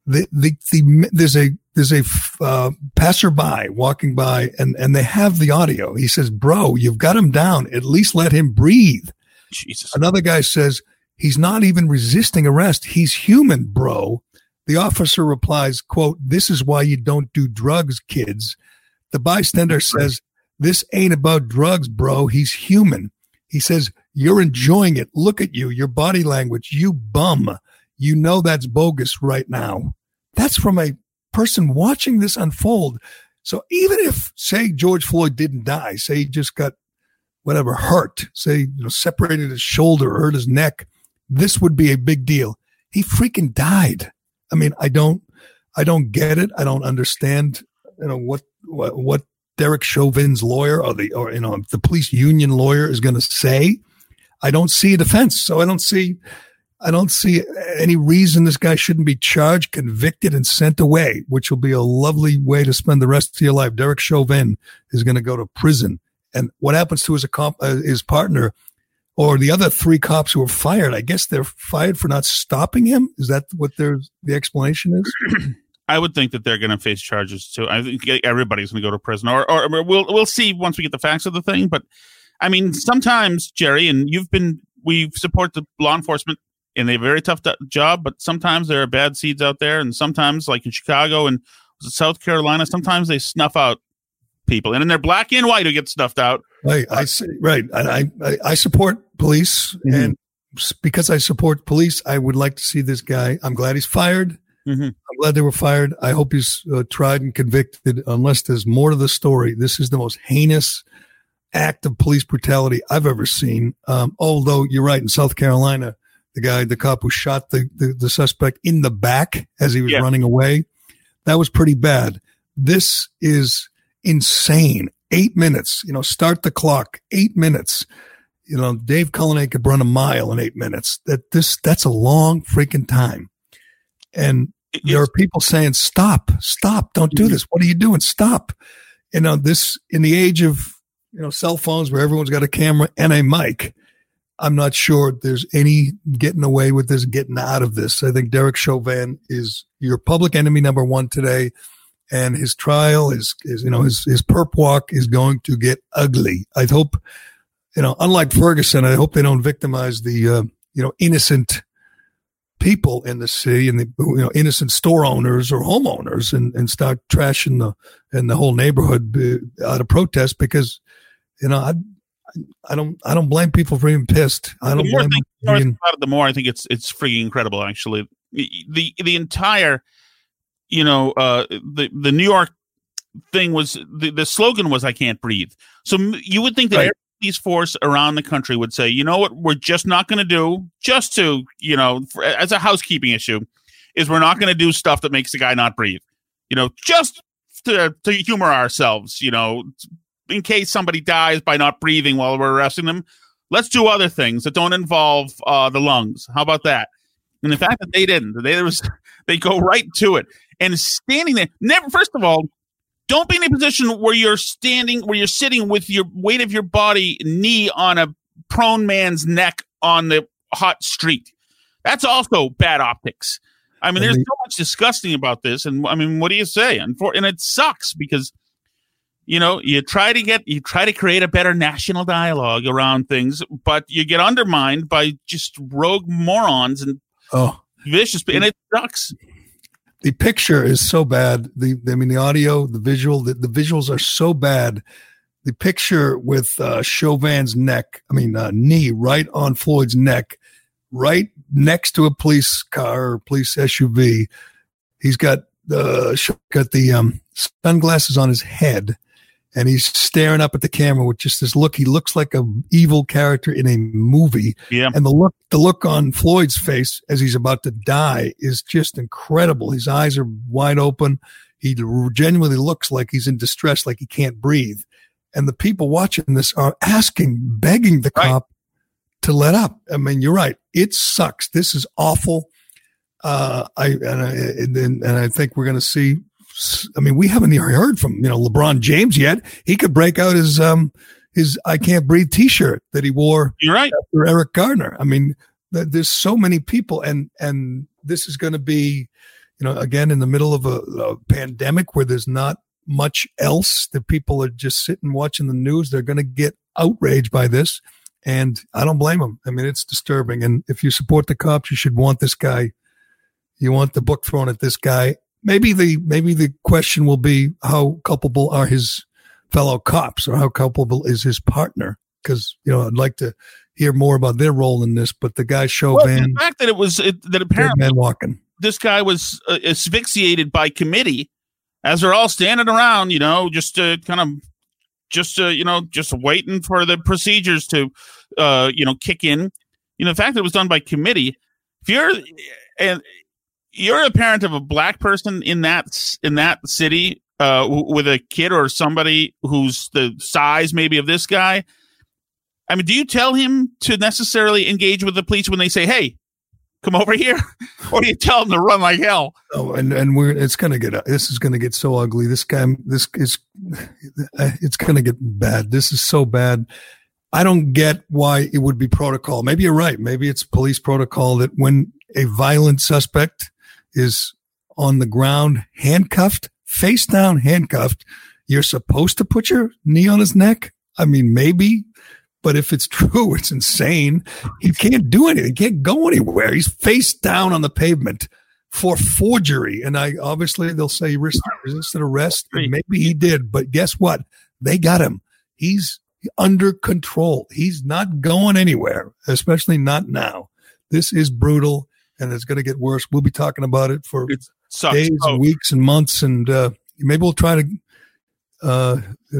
the, the, the, there's a, there's a, uh, passerby walking by and, and they have the audio. He says, bro, you've got him down. At least let him breathe. Jesus. Another guy says, he's not even resisting arrest. He's human, bro. The officer replies, quote, this is why you don't do drugs, kids. The bystander says, this ain't about drugs, bro. He's human. He says, you're enjoying it. Look at you, your body language, you bum. You know that's bogus right now. That's from a person watching this unfold. So even if, say, George Floyd didn't die, say he just got whatever hurt, say, you know, separated his shoulder or hurt his neck, this would be a big deal. He freaking died. I mean, I don't, I don't get it. I don't understand, you know, what, what, what Derek Chauvin's lawyer or the, or, you know, the police union lawyer is going to say. I don't see a defense. So I don't see, I don't see any reason this guy shouldn't be charged, convicted, and sent away, which will be a lovely way to spend the rest of your life. Derek Chauvin is going to go to prison. And what happens to his, comp, uh, his partner or the other three cops who were fired? I guess they're fired for not stopping him. Is that what there's, the explanation is? I would think that they're going to face charges too. I think everybody's going to go to prison, or, or we'll we'll see once we get the facts of the thing. But I mean, sometimes, Jerry, and you've been, we support the law enforcement, and they have a very tough job. But sometimes there are bad seeds out there, and sometimes, like in Chicago and South Carolina, sometimes they snuff out people, and then they're black and white who get snuffed out. Right, I see. Right, I I, I support police, mm-hmm. and because I support police, I would like to see this guy. I'm glad he's fired. Mm-hmm. I'm glad they were fired. I hope he's uh, tried and convicted. Unless there's more to the story, this is the most heinous act of police brutality I've ever seen. Um, although you're right, in South Carolina, the guy, the cop who shot the the, the suspect in the back as he was yeah. running away, that was pretty bad. This is insane. Eight minutes, you know, start the clock. Eight minutes. You know, Dave Cullinane could run a mile in eight minutes. That this that's a long freaking time. And there are people saying, stop, stop, don't do this. What are you doing? Stop. You know, this in the age of, you know, cell phones where everyone's got a camera and a mic, I'm not sure there's any getting away with this, getting out of this. I think Derek Chauvin is your public enemy number one today. And his trial is, is, you know, his, his perp walk is going to get ugly. I hope, you know, unlike Ferguson, I hope they don't victimize the, uh, you know, innocent people in the city and the, you know, innocent store owners or homeowners and, and start trashing the, and the whole neighborhood out of protest because, you know, I, I don't, I don't blame people for being pissed. I don't the more blame think, them for being, about it, the more I think it's, it's freaking incredible. Actually, the, the entire, you know, uh, the, the New York thing was, the, the slogan was, I can't breathe. So you would think that right. every police force around the country would say, you know what, we're just not going to do, just to, you know, for, as a housekeeping issue, is we're not going to do stuff that makes the guy not breathe. You know, just to, to humor ourselves, you know, in case somebody dies by not breathing while we're arresting them, let's do other things that don't involve uh, the lungs. How about that? And the fact that they didn't, they was they go right to it. And standing there, never, first of all, don't be in a position where you're standing, where you're sitting with your weight of your body knee on a prone man's neck on the hot street. That's also bad optics. I mean, there's so much disgusting about this. And I mean, what do you say? And, for, and it sucks because, you know, you try to get, you try to create a better national dialogue around things, but you get undermined by just rogue morons and oh. vicious, and it sucks. The picture is so bad. The, I mean, the audio, the visual, the, the visuals are so bad. The picture with uh, Chauvin's neck, I mean, uh, knee right on Floyd's neck, right next to a police car or police S U V. He's got the uh, got the um, sunglasses on his head, and he's staring up at the camera with just this look. He looks like an evil character in a movie. Yeah. And the look, the look on Floyd's face as he's about to die is just incredible. His eyes are wide open. He genuinely looks like he's in distress, like he can't breathe. And the people watching this are asking, begging the cop right. to let up. I mean, you're right. It sucks. This is awful. Uh, I, and I, and, and I think we're going to see, I mean, we haven't even heard from, you know, LeBron James yet. He could break out his, um, his I Can't Breathe t-shirt that he wore You're right. after Eric Gardner. I mean, th- there's so many people and, and this is going to be, you know, again, in the middle of a, a pandemic where there's not much else, that people are just sitting watching the news, they're going to get outraged by this. And I don't blame them. I mean, it's disturbing. And if you support the cops, you should want this guy. You want the book thrown at this guy. Maybe the, maybe the question will be, how culpable are his fellow cops, or how culpable is his partner? Because, you know, I'd like to hear more about their role in this, but the guy Chauvin. Well, the fact that it was, it, that apparently man walking. This guy was uh, asphyxiated by committee as they're all standing around, you know, just to kind of, just uh, you know, just waiting for the procedures to, uh, you know, kick in. You know, the fact that it was done by committee. If you're and you're a parent of a black person in that in that city uh, w- with a kid or somebody who's the size maybe of this guy, I mean, do you tell him to necessarily engage with the police when they say, "Hey, come over here," or do you tell him to run like hell? Oh, and and we're it's gonna get this is gonna get so ugly. This guy, this is it's gonna get bad. This is so bad. I don't get why it would be protocol. Maybe you're right. Maybe it's police protocol that when a violent suspect is on the ground, handcuffed, face down, handcuffed, you're supposed to put your knee on his neck. I mean, maybe. But if it's true, it's insane. He can't do anything. He can't go anywhere. He's face down on the pavement for forgery. And I obviously they'll say he resisted arrest. And maybe he did. But guess what? They got him. He's under control. He's not going anywhere, especially not now. This is brutal, and it's going to get worse. We'll be talking about it for it sucks. days oh. and weeks and months. And uh, maybe we'll try to uh,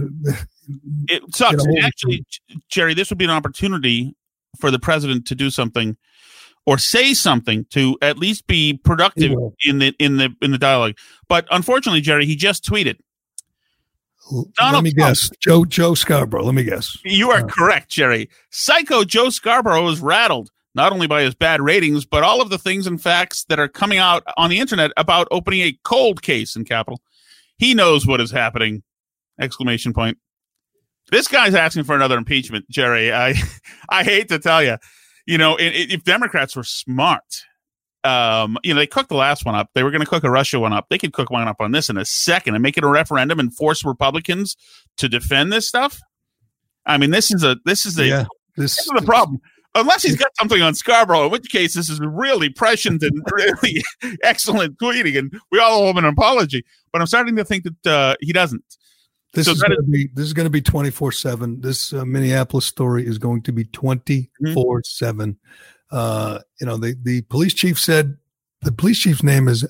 – It sucks. Actually, Jerry, this would be an opportunity for the president to do something or say something to at least be productive in the in the in the dialogue. But unfortunately, Jerry, he just tweeted. Donald Let me Trump, guess. Joe Joe Scarborough. Let me guess. You are uh, correct, Jerry. Psycho Joe Scarborough was rattled not only by his bad ratings, but all of the things and facts that are coming out on the internet about opening a cold case in Capitol. He knows what is happening! Exclamation point. This guy's asking for another impeachment, Jerry. I I hate to tell you, you know, if, if Democrats were smart, um, you know, they cooked the last one up. They were going to cook a Russia one up. They could cook one up on this in a second and make it a referendum and force Republicans to defend this stuff. I mean, this is a this is a yeah, this, this is the problem. Unless he's got something on Scarborough, in which case this is really prescient and really excellent tweeting, and we all owe him an apology. But I'm starting to think that uh, he doesn't. This so is going to be this is going to be twenty-four seven. This uh, Minneapolis story is going to be twenty-four seven. Uh, you know, the, the police chief said the police chief's name is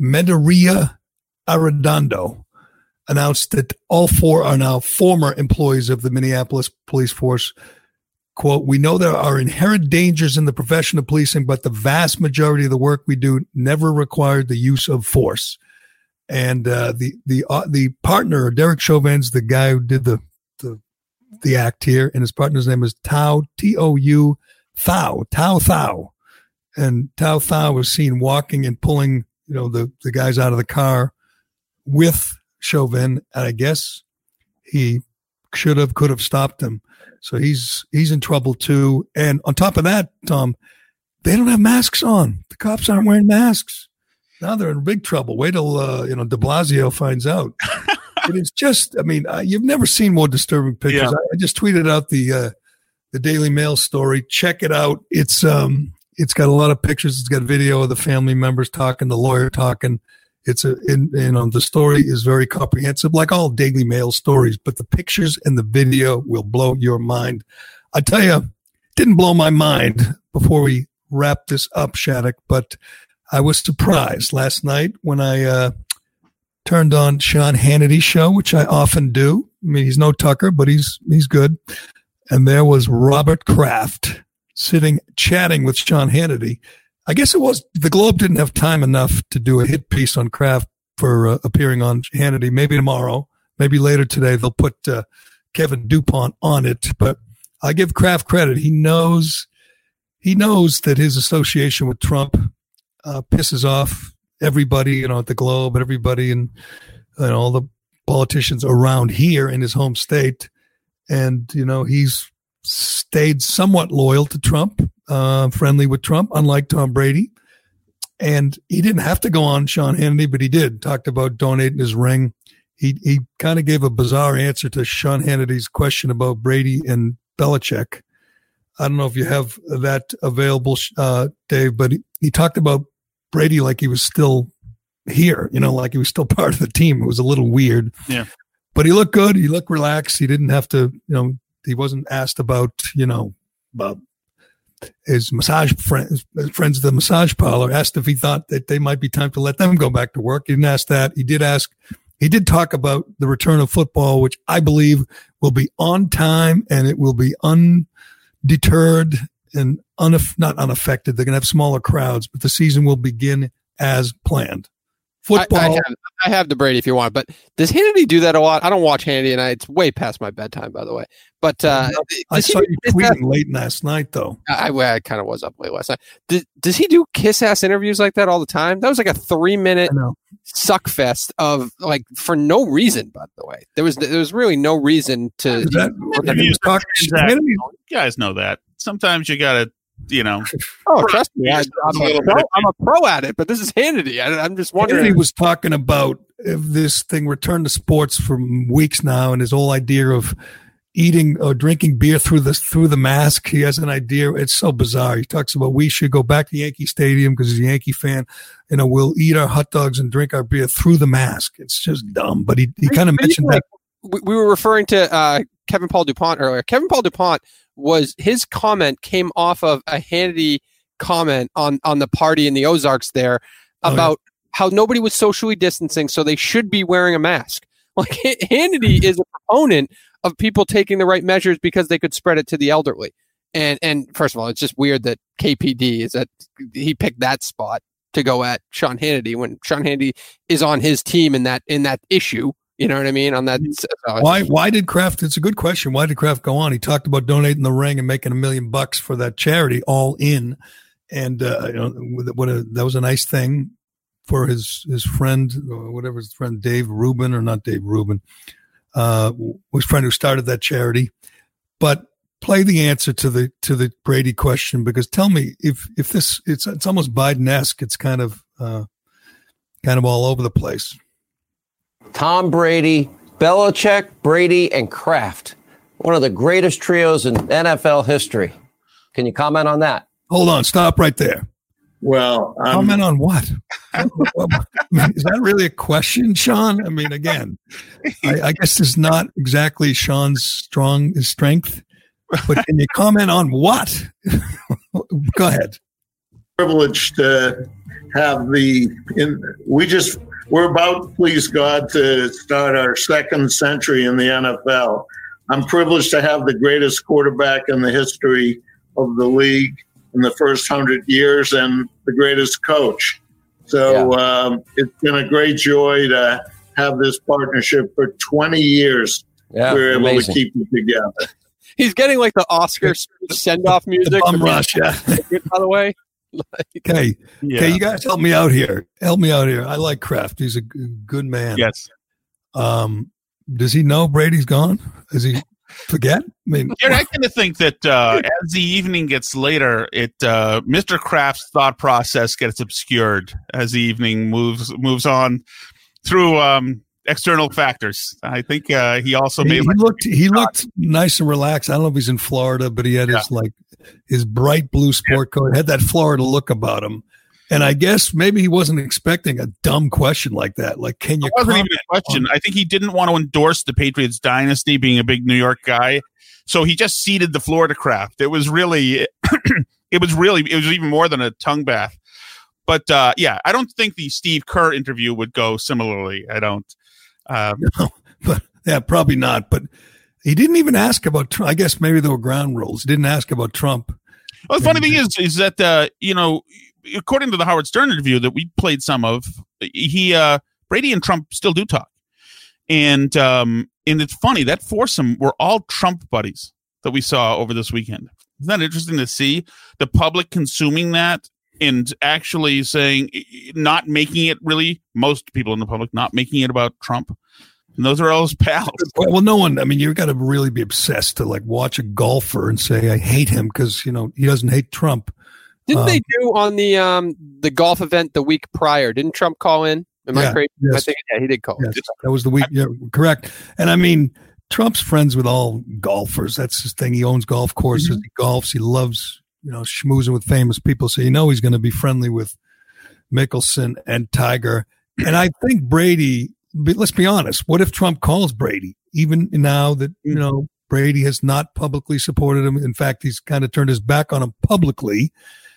Medaria Arredondo, announced that all four are now former employees of the Minneapolis police force. Quote, "We know there are inherent dangers in the profession of policing, but the vast majority of the work we do never required the use of force." And uh, the the uh, the partner, Derek Chauvin's the guy who did the, the the act here, and his partner's name is Tao T O U Thao Tao Thao, and Tao Thao was seen walking and pulling, you know, the the guys out of the car with Chauvin, and I guess he should have could have stopped him. So he's he's in trouble too. And on top of that, Tom, they don't have masks on. The cops aren't wearing masks. Now they're in big trouble. Wait till, uh, you know, de Blasio finds out. It is just, I mean, uh, you've never seen more disturbing pictures. Yeah. I, I just tweeted out the uh, the Daily Mail story. Check it out. It's um, it's got a lot of pictures. It's got video of the family members talking, the lawyer talking. It's a, in, you know, the story is very comprehensive, like all Daily Mail stories, but the pictures and the video will blow your mind. I tell you, it didn't blow my mind before we wrap this up, Shattuck, but I was surprised last night when I uh, turned on Sean Hannity's show, which I often do. I mean, he's no Tucker, but he's he's good. And there was Robert Kraft sitting chatting with Sean Hannity. I guess it was the Globe didn't have time enough to do a hit piece on Kraft for uh, appearing on Hannity. Maybe tomorrow, maybe later today, they'll put uh, Kevin DuPont on it. But I give Kraft credit. He knows he knows that his association with Trump Uh, pisses off everybody, you know, at the Globe and everybody and, and all the politicians around here in his home state. And, you know, he's stayed somewhat loyal to Trump, uh, friendly with Trump, unlike Tom Brady. And he didn't have to go on Sean Hannity, but he did. Talked about donating his ring. He he kind of gave a bizarre answer to Sean Hannity's question about Brady and Belichick. I don't know if you have that available, uh, Dave, but he, he talked about Brady like he was still here, you know, like he was still part of the team. It was a little weird. Yeah. But he looked good. He looked relaxed. He didn't have to, you know, he wasn't asked about, you know, about his massage friends, friends at the massage parlor, asked if he thought that they might be time to let them go back to work. He didn't ask that. He did ask, he did talk about the return of football, which I believe will be on time and it will be undeterred and unaff- not unaffected. They're going to have smaller crowds, but the season will begin as planned. Football. I, I, have, I have the Brady if you want, but does Hannity do that a lot? I don't watch Hannity, and I, it's way past my bedtime, by the way. But uh, I saw you tweeting late last night, though. I, I kind of was up late last night. Does, does he do kiss-ass interviews like that all the time? That was like a three-minute suck fest of like for no reason. By the way, there was there was really no reason to. That, that he was talking, you guys know that. Sometimes you gotta. You know, oh, trust me, I, I'm, a pro, I'm a pro at it. But this is Hannity. I, I'm just wondering. Hannity was talking about if this thing returned to sports for weeks now, and his whole idea of eating or drinking beer through the through the mask. He has an idea. It's so bizarre. He talks about we should go back to Yankee Stadium because he's a Yankee fan. You know, we'll eat our hot dogs and drink our beer through the mask. It's just dumb. But he he kind of mentioned like, that. We were referring to uh, Kevin Paul DuPont earlier. Kevin Paul DuPont. Was his comment came off of a Hannity comment on, on the party in the Ozarks there about oh, yeah. how nobody was socially distancing, so they should be wearing a mask. Like Hannity is a proponent of people taking the right measures because they could spread it to the elderly. And and first of all, it's just weird that K P D is that he picked that spot to go at Sean Hannity when Sean Hannity is on his team in that in that issue. You know what I mean? On that, uh, why? Why did Kraft? It's a good question. Why did Kraft go on? He talked about donating the ring and making a million bucks for that charity, all in, and uh, you know, what a, that was a nice thing for his his friend, or whatever his friend Dave Rubin or not Dave Rubin, uh, his friend who started that charity. But play the answer to the to the Brady question, because tell me if if this it's it's almost Biden-esque. It's kind of uh, kind of all over the place. Tom Brady, Belichick, Brady, and Kraft. One of the greatest trios in N F L history. Can you comment on that? Hold on. Stop right there. Well, um, comment on what? I mean, is that really a question, Sean? I mean, again, I, I guess it's not exactly Sean's strong his strength, but can you comment on what? Go ahead. Privileged to have the, in, we just, we're about, please God, to start our second century in the N F L. I'm privileged to have the greatest quarterback in the history of the league in the first hundred years and the greatest coach. So yeah. um, it's been a great joy to have this partnership for twenty years. Yeah, we were able amazing. to keep it together. He's getting like the Oscar send-off music. The bum rush, yeah. By the way. Like, okay, yeah. okay, you guys help me out here. Help me out here. I like Kraft. He's a g- good man. Yes. Um, does he know Brady's gone? Does he forget? I mean, Jared, I kind of think that uh, as the evening gets later, it uh, Mister Kraft's thought process gets obscured as the evening moves moves on through um, external factors. I think uh, he also he, made. He looked. He looked nice and relaxed. I don't know if he's in Florida, but he had yeah. his like. his bright blue sport yeah. coat, had that Florida look about him. And I guess maybe he wasn't expecting a dumb question like that. Like, can you? It wasn't even a question. On- I think he didn't want to endorse the Patriots dynasty, being a big New York guy. So he just seeded the Florida Kraft. It was really, it was really, it was even more than a tongue bath. But uh, yeah, I don't think the Steve Kerr interview would go similarly. I don't. Um, no, but yeah, probably not. But he didn't even ask about Trump. I guess maybe there were ground rules. He didn't ask about Trump. Well, the funny thing is, is that, uh, you know, according to the Howard Stern interview that we played some of, he, uh, Brady and Trump still do talk. And, um, and it's funny, that foursome were all Trump buddies that we saw over this weekend. Isn't that interesting to see the public consuming that and actually saying, not making it really, most people in the public, not making it about Trump? And those are all his pals. Well, no one, I mean, you've got to really be obsessed to like watch a golfer and say, I hate him because, you know, he doesn't hate Trump. Didn't um, they do on the um the golf event the week prior? Didn't Trump call in? Am yeah, I crazy? yes. I think yeah, he did call. Yes, that was the week. Yeah, correct. And I mean, Trump's friends with all golfers. That's his thing. He owns golf courses. Mm-hmm. He golfs. He loves, you know, schmoozing with famous people. So you know he's going to be friendly with Mickelson and Tiger. And I think Brady. But let's be honest. What if Trump calls Brady? Even now that you know Brady has not publicly supported him. In fact, he's kind of turned his back on him publicly.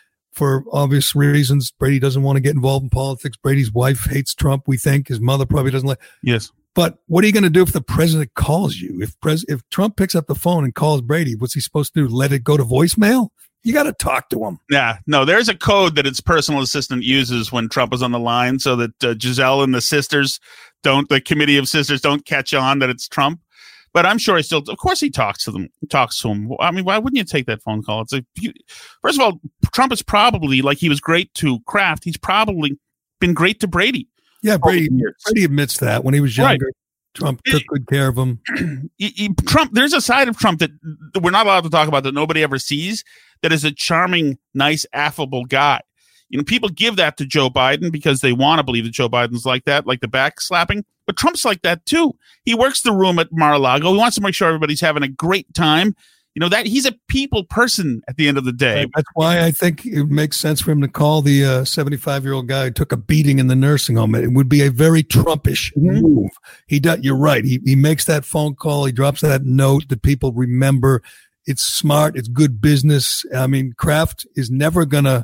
For obvious reasons, Brady doesn't want to get involved in politics. Brady's wife hates Trump, we think. His mother probably doesn't like. Yes. But what are you going to do if the president calls you? If pres- if Trump picks up the phone and calls Brady, what's he supposed to do? Let it go to voicemail? You got to talk to him. Yeah. No, there's a code that its personal assistant uses when Trump is on the line so that uh, Giselle and the sisters don't, the committee of sisters don't catch on that it's Trump. But I'm sure he still, of course, he talks to them, talks to him. I mean, why wouldn't you take that phone call? It's a, first of all, Trump is probably, like he was great to Kraft, he's probably been great to Brady. Yeah, Brady, Brady admits that when he was younger, right. Trump took good care of him. he, he, Trump, there's a side of Trump that we're not allowed to talk about that nobody ever sees, that is a charming, nice, affable guy. You know, people give that to Joe Biden because they want to believe that Joe Biden's like that, like the back slapping. But Trump's like that too. He works the room at Mar-a-Lago. He wants to make sure everybody's having a great time. You know, that he's a people person at the end of the day. That's why I think it makes sense for him to call the uh, seventy-five-year-old guy who took a beating in the nursing home. It would be a very Trumpish mm-hmm. move. He does. You're right. He he makes that phone call. He drops that note that people remember. It's smart. It's good business. I mean, Kraft is never going to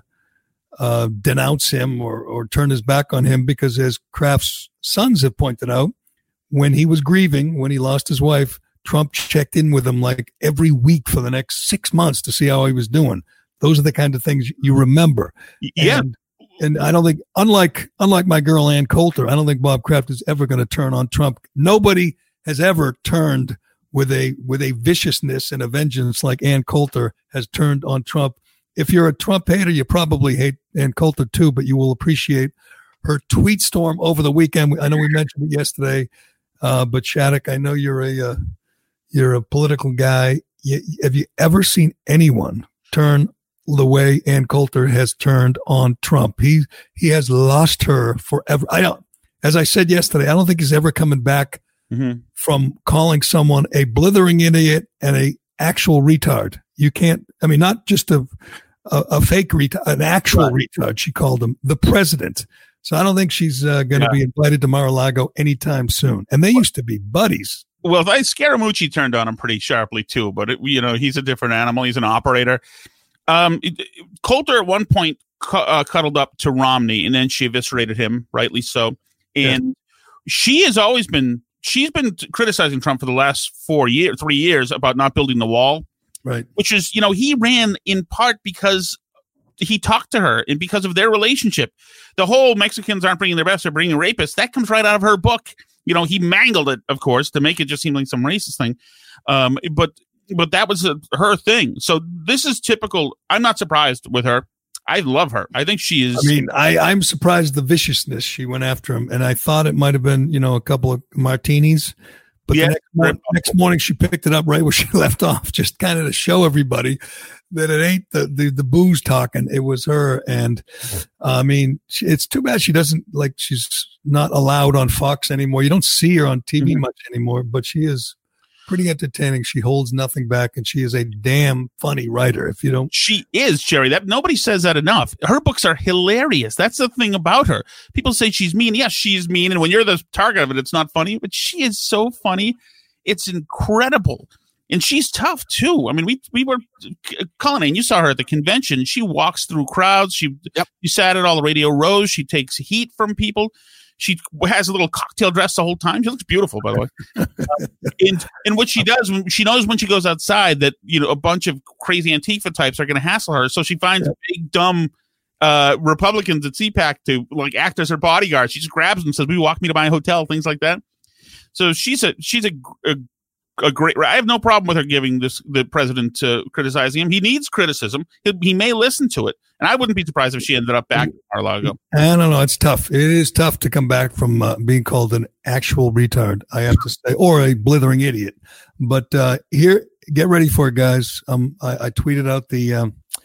uh, denounce him or, or turn his back on him because, as Kraft's sons have pointed out, when he was grieving, when he lost his wife, Trump checked in with him like every week for the next six months to see how he was doing. Those are the kind of things you remember. Yeah. And, and I don't think, unlike unlike my girl Ann Coulter, I don't think Bob Kraft is ever going to turn on Trump. Nobody has ever turned with a with a viciousness and a vengeance like Ann Coulter has turned on Trump. If you're a Trump hater, you probably hate Ann Coulter too, but you will appreciate her tweet storm over the weekend. I know we mentioned it yesterday, uh, but Shattuck, I know you're a uh, you're a political guy. You, have you ever seen anyone turn the way Ann Coulter has turned on Trump? He he has lost her forever. I don't. As I said yesterday, I don't think he's ever coming back mm-hmm. from calling someone a blithering idiot and a actual retard. You can't. I mean, not just a a, a fake retard, an actual right. retard. She called him the president. So I don't think she's uh, going to yeah. be invited to Mar-a-Lago anytime soon. And they used to be buddies. Well, Scaramucci turned on him pretty sharply too, but it, you know, he's a different animal. He's an operator. Um, it, Coulter at one point cu- uh, cuddled up to Romney, and then she eviscerated him, rightly so. And yeah. she has always been, she's been criticizing Trump for the last four years, three years about not building the wall. Right. Which is, you know, he ran in part because he talked to her and because of their relationship. The whole Mexicans aren't bringing their best, they're bringing rapists. That comes right out of her book. You know, he mangled it, of course, to make it just seem like some racist thing. Um, but but that was a, her thing. So this is typical. I'm not surprised with her. I love her. I think she is. I mean, I, I'm surprised the viciousness she went after him. And I thought it might have been, you know, a couple of martinis. But yeah, the next, morning, next morning she picked it up right where she left off, just kind of to show everybody that it ain't the, the, the booze talking. It was her. And uh, I mean, she, it's too bad she doesn't, like, she's not allowed on Fox anymore. You don't see her on T V mm-hmm. much anymore, but she is pretty entertaining. She holds nothing back, and she is a damn funny writer. If you don't, she is, Jerry. That nobody says that enough. Her books are hilarious. That's the thing about her. People say she's mean. Yes, she's mean, and when you're the target of it, it's not funny. But she is so funny. It's incredible, and she's tough too. I mean, we we were Colin, and you saw her at the convention. She walks through crowds. She yep. you sat at all the Radio Rows. She takes heat from people. She has a little cocktail dress the whole time. She looks beautiful, by the way. uh, and and what she does, she knows when she goes outside that, you know, a bunch of crazy Antifa types are going to hassle her. So she finds yeah. big, dumb uh, Republicans at C PAC to like act as her bodyguard. She just grabs them and says, "Will you walk me to my hotel?" Things like that. So she's a she's a, a a great. I have no problem with her giving this the president uh, criticizing him. He needs criticism. He, he may listen to it, and I wouldn't be surprised if she ended up back in Mar-a-Lago. I don't know. It's tough. It is tough to come back from uh, being called an actual retard, I have to say, or a blithering idiot. But uh, here, get ready for it, guys. Um, I, I tweeted out the um,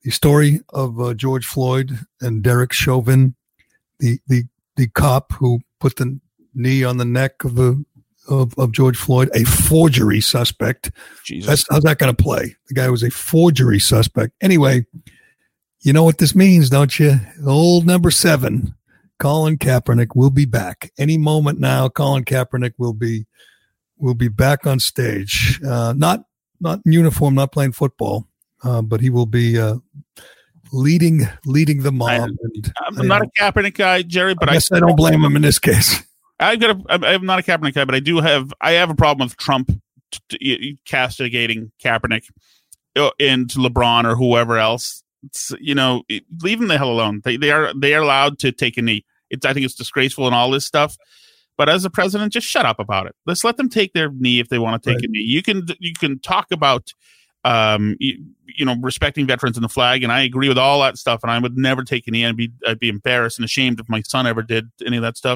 the story of uh, George Floyd and Derek Chauvin, the the the cop who put the knee on the neck of the of, of George Floyd, a forgery suspect. Jesus. That's, how's that going to play? The guy was a forgery suspect. Anyway, you know what this means, don't you? Old number seven, Colin Kaepernick, will be back any moment now. Colin Kaepernick will be will be back on stage, uh, not not in uniform, not playing football, uh, but he will be uh, leading leading the mob. I, and, I'm and, not a Kaepernick guy, Jerry, but I guess I, I don't blame him in this case. I've got a, I'm not a Kaepernick guy, but I do have I have a problem with Trump t- t- castigating Kaepernick and LeBron or whoever else. It's, you know, leave them the hell alone. They they are they are allowed to take a knee. It's I think it's disgraceful and all this stuff. But as a president, just shut up about it. Let's let them take their knee if they want to take right. a knee. You can you can talk about um you, you know respecting veterans and the flag, and I agree with all that stuff. And I would never take a knee. I'd be I'd be embarrassed and ashamed if my son ever did any of that stuff.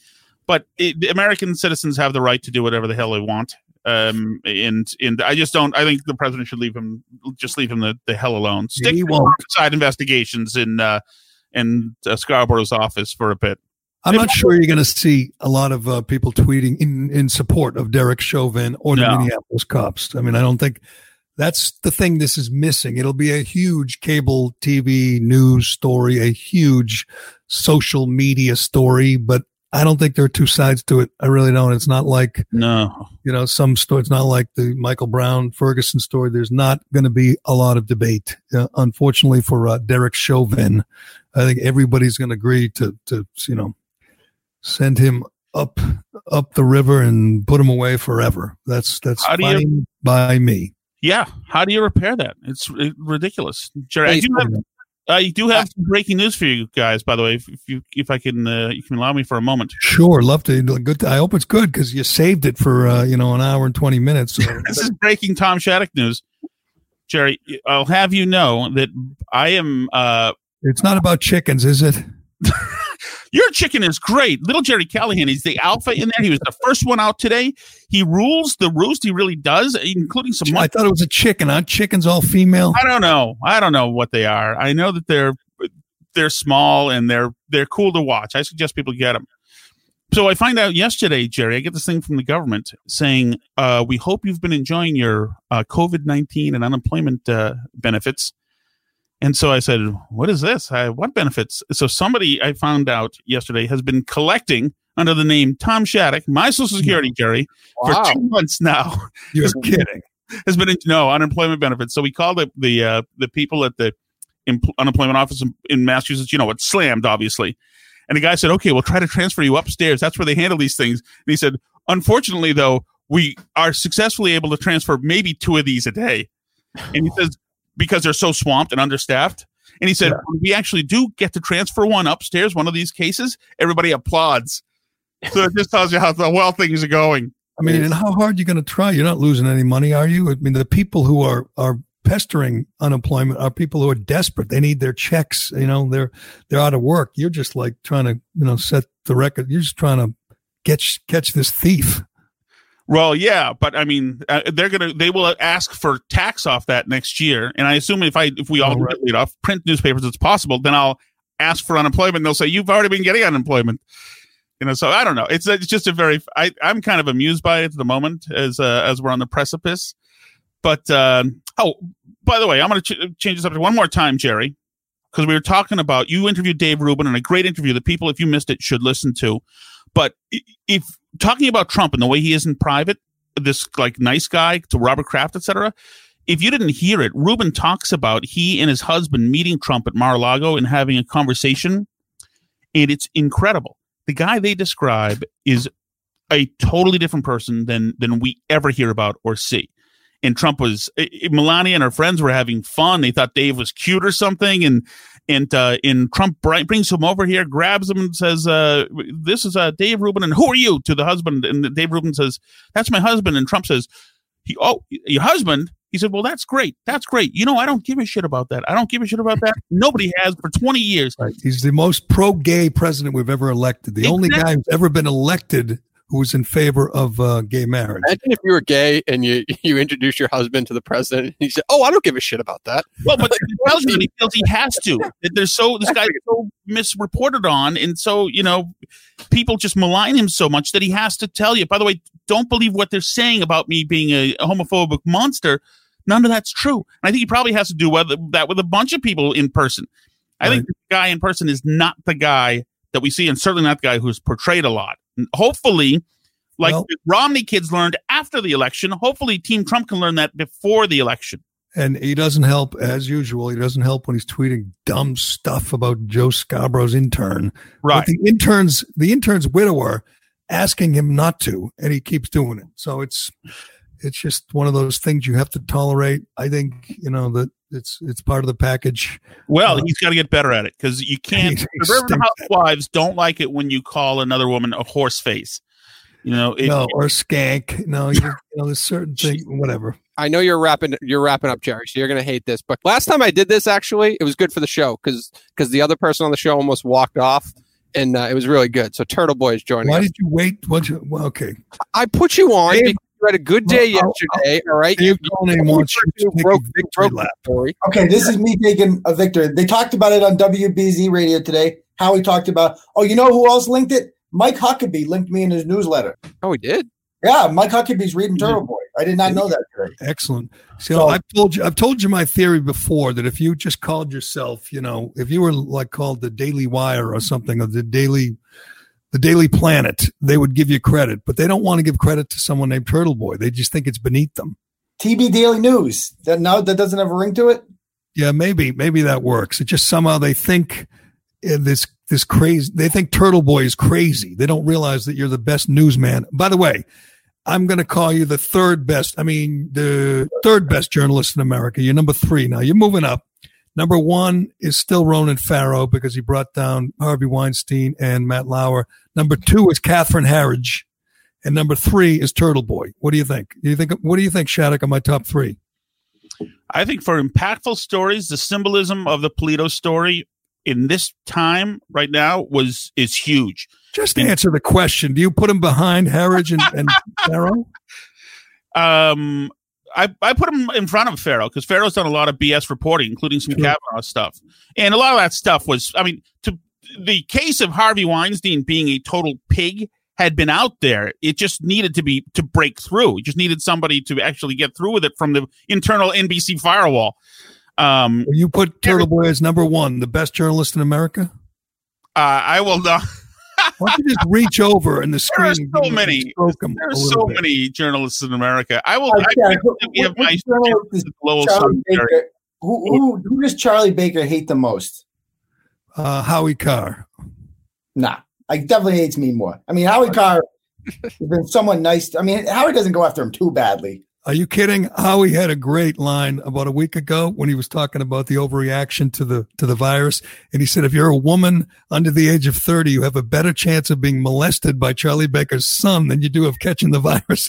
But it, American citizens have the right to do whatever the hell they want. Um, and and I just don't. I think the president should leave him. Just leave him the, the hell alone. Stick to side investigations in uh, in uh, Scarborough's office for a bit. I'm not sure you're going to see a lot of uh, people tweeting in, in support of Derek Chauvin or the no. Minneapolis cops. I mean, I don't think that's the thing this is missing. It'll be a huge cable T V news story, a huge social media story, but I don't think there are two sides to it. I really don't. It's not like, no, you know, some story. It's not like the Michael Brown Ferguson story. There's not going to be a lot of debate. Uh, unfortunately for uh, Derek Chauvin, I think everybody's going to agree to, to, you know, send him up, up the river and put him away forever. That's, that's fine you, by me. Yeah. How do you repair that? It's ridiculous. Jerry, I do have, I do have some breaking news for you guys, by the way, if, if you, if I can, uh, you can allow me for a moment. Sure. Love to. Good. To, I hope it's good because you saved it for, uh, you know, an hour and twenty minutes. So. This is breaking Tom Shattuck news. Jerry, I'll have you know that I am, uh, it's not about chickens, is it? Your chicken is great. Little Jerry Callahan, he's the alpha in there. He was the first one out today. He rules the roost. He really does, including some. I thought it was a chicken. Aren't chickens all female? I don't know. I don't know what they are. I know that they're they're small and they're they're cool to watch. I suggest people get them. So I find out yesterday, Jerry, I get this thing from the government saying, uh, we hope you've been enjoying your uh, COVID nineteen and unemployment uh, benefits. And so I said, what is this? I, what benefits? So somebody I found out yesterday has been collecting under the name Tom Shattuck, my Social Security, Jerry, wow. for two months now. You're kidding. Has been, no, unemployment benefits. So we called the the, uh, the people at the impl- unemployment office in, in Massachusetts. You know, it's slammed, obviously. And the guy said, okay, we'll try to transfer you upstairs. That's where they handle these things. And he said, unfortunately, though, we are successfully able to transfer maybe two of these a day. And he says, because they're so swamped and understaffed. And he said, yeah. when we actually do get to transfer one upstairs, one of these cases, everybody applauds. So it just tells you how well things are going. I mean, and how hard are you going to try? You're not losing any money, are you? I mean, the people who are, are pestering unemployment are people who are desperate. They need their checks. You know, they're, they're out of work. You're just like trying to, you know, set the record. You're just trying to catch, catch this thief. Well, yeah, but I mean, uh, they're gonna they will ask for tax off that next year, and I assume if I if we all, all right. get laid off, print newspapers, it's possible. Then I'll ask for unemployment. And they'll say you've already been getting unemployment, you know. So I don't know. It's it's just a very I I'm kind of amused by it at the moment as uh, as we're on the precipice. But uh, oh, by the way, I'm going to ch- change the subject one more time, Jerry, because we were talking about you interviewed Dave Rubin in a great interview that people, if you missed it, should listen to. But if talking about Trump and the way he is in private, this like nice guy to Robert Kraft, et cetera, if you didn't hear it, Rubin talks about he and his husband meeting Trump at Mar-a-Lago and having a conversation. And it's incredible. The guy they describe is a totally different person than than we ever hear about or see. And Trump was, Melania and her friends were having fun. They thought Dave was cute or something. And and uh, and Trump brings him over here, grabs him and says, uh, this is uh, Dave Rubin. And who are you? To the husband. And Dave Rubin says, that's my husband. And Trump says, he, oh, your husband? He said, well, that's great. That's great. You know, I don't give a shit about that. I don't give a shit about that. Nobody has for twenty years. Right. He's the most pro-gay president we've ever elected. The exactly. only guy who's ever been elected who was in favor of uh, gay marriage. Imagine if you were gay and you you introduced your husband to the president, and he said, "Oh, I don't give a shit about that." Well, but he tells you, he feels he has to. There's so this guy's so misreported on, and so you know, people just malign him so much that he has to tell you. By the way, don't believe what they're saying about me being a, a homophobic monster. None of that's true. And I think he probably has to do with, that with a bunch of people in person. I right. think the guy in person is not the guy that we see, and certainly not the guy who's portrayed a lot. And hopefully, like well, the Romney kids learned after the election, hopefully Team Trump can learn that before the election. And he doesn't help, as usual. He doesn't help when he's tweeting dumb stuff about Joe Scarborough's intern. Right. But the intern's the intern's widower asking him not to, and he keeps doing it. So it's it's just one of those things you have to tolerate. I think, you know, that it's it's part of the package. Well, uh, he's got to get better at it, because you can't. Suburban housewives don't like it when you call another woman a horse face. You know, it, no, or skank. No, you, you know, there's certain things, whatever. I know you're wrapping you're wrapping up, Jerry, so you're going to hate this. But last time I did this, actually, it was good for the show because because the other person on the show almost walked off, and uh, it was really good. So Turtle Boy is joining Why us. did you wait? What you, well, okay. I put you on Dave, because you had a good day well, yesterday, I'll, all right? Dave Conan wants you to broke, take a broke lap. story. Okay, this is me taking a victory. They talked about it on W B Z radio today. Howie talked about, oh, you know who else linked it? Mike Huckabee linked me in his newsletter. Oh, he did? Yeah, Mike Huckabee's reading Turtle Boy. I did not know that today. Excellent. So, so I've told you, I've told you my theory before that if you just called yourself, you know, if you were like called the Daily Wire or something, or the Daily, the Daily Planet, they would give you credit, but they don't want to give credit to someone named Turtle Boy. They just think it's beneath them. T B Daily News. That now that doesn't have a ring to it. Yeah, maybe, maybe that works. It just somehow they think this this crazy. They think Turtle Boy is crazy. They don't realize that you're the best newsman. By the way, I'm going to call you the third best. I mean, the third best journalist in America. You're number three now. You're moving up. Number one is still Ronan Farrow because he brought down Harvey Weinstein and Matt Lauer. Number two is Catherine Herridge, and number three is Turtle Boy. What do you think? Do you think? What do you think, Shattuck, on my top three? I think for impactful stories, the symbolism of the Polito story in this time right now was is huge. Just answer the question. Do you put him behind Herridge and, and Farrow? Um, I, I put him in front of Farrow because Farrow's done a lot of B S reporting, including some sure. Kavanaugh stuff. And a lot of that stuff was, I mean, to the case of Harvey Weinstein being a total pig had been out there. It just needed to be to break through. It just needed somebody to actually get through with it from the internal N B C firewall. Um, you put Turtle Boy as number one, the best journalist in America? Uh, I will not. Why don't you just reach over in the screen? There are so many. There are so bit. many journalists in America. I will. I, I, who, we have my Baker, who, who, who does Charlie Baker hate the most? Uh, Howie Carr. Nah, I definitely hates me more. I mean, Howie Carr has been somewhat nice. To, I mean, Howie doesn't go after him too badly. Are you kidding? Howie had a great line about a week ago when he was talking about the overreaction to the to the virus. And he said, if you're a woman under the age of thirty, you have a better chance of being molested by Charlie Baker's son than you do of catching the virus.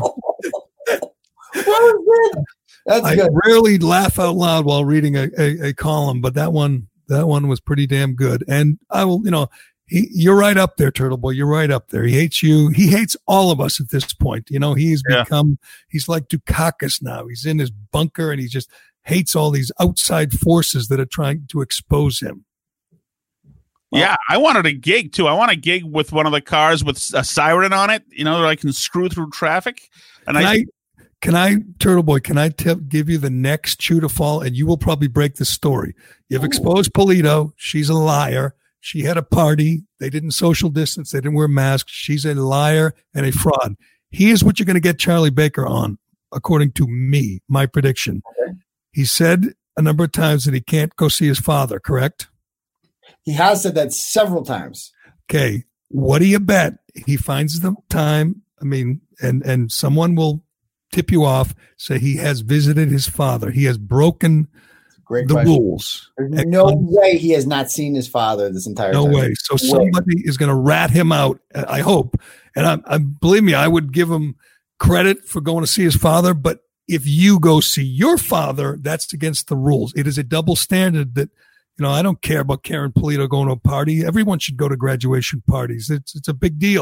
That's I good. rarely laugh out loud while reading a, a, a column, but that one that one was pretty damn good. And I will, you know, He, you're right up there, Turtle Boy. You're right up there. He hates you. He hates all of us at this point. You know, he's yeah. become, he's like Dukakis now. He's in his bunker and he just hates all these outside forces that are trying to expose him. Well, yeah, I wanted a gig too. I want a gig with one of the cars with a siren on it, you know, that I can screw through traffic. And can I, I, can I, Turtle Boy, can I t- give you the next shoe to fall? And you will probably break the story. You've exposed Polito. She's a liar. She had a party. They didn't social distance. They didn't wear masks. She's a liar and a fraud. Here's what you're going to get Charlie Baker on, according to me, my prediction. Okay. He said a number of times that he can't go see his father, correct? He has said that several times. Okay. What do you bet? He finds the time. I mean, and, and someone will tip you off, say he has visited his father. He has broken Great the question. rules. There's no and, way he has not seen his father this entire no time. No way. So somebody is going to rat him out, I hope. And I, I believe me, I would give him credit for going to see his father. But if you go see your father, that's against the rules. It is a double standard that, you know, I don't care about Karen Polito going to a party. Everyone should go to graduation parties. It's it's a big deal.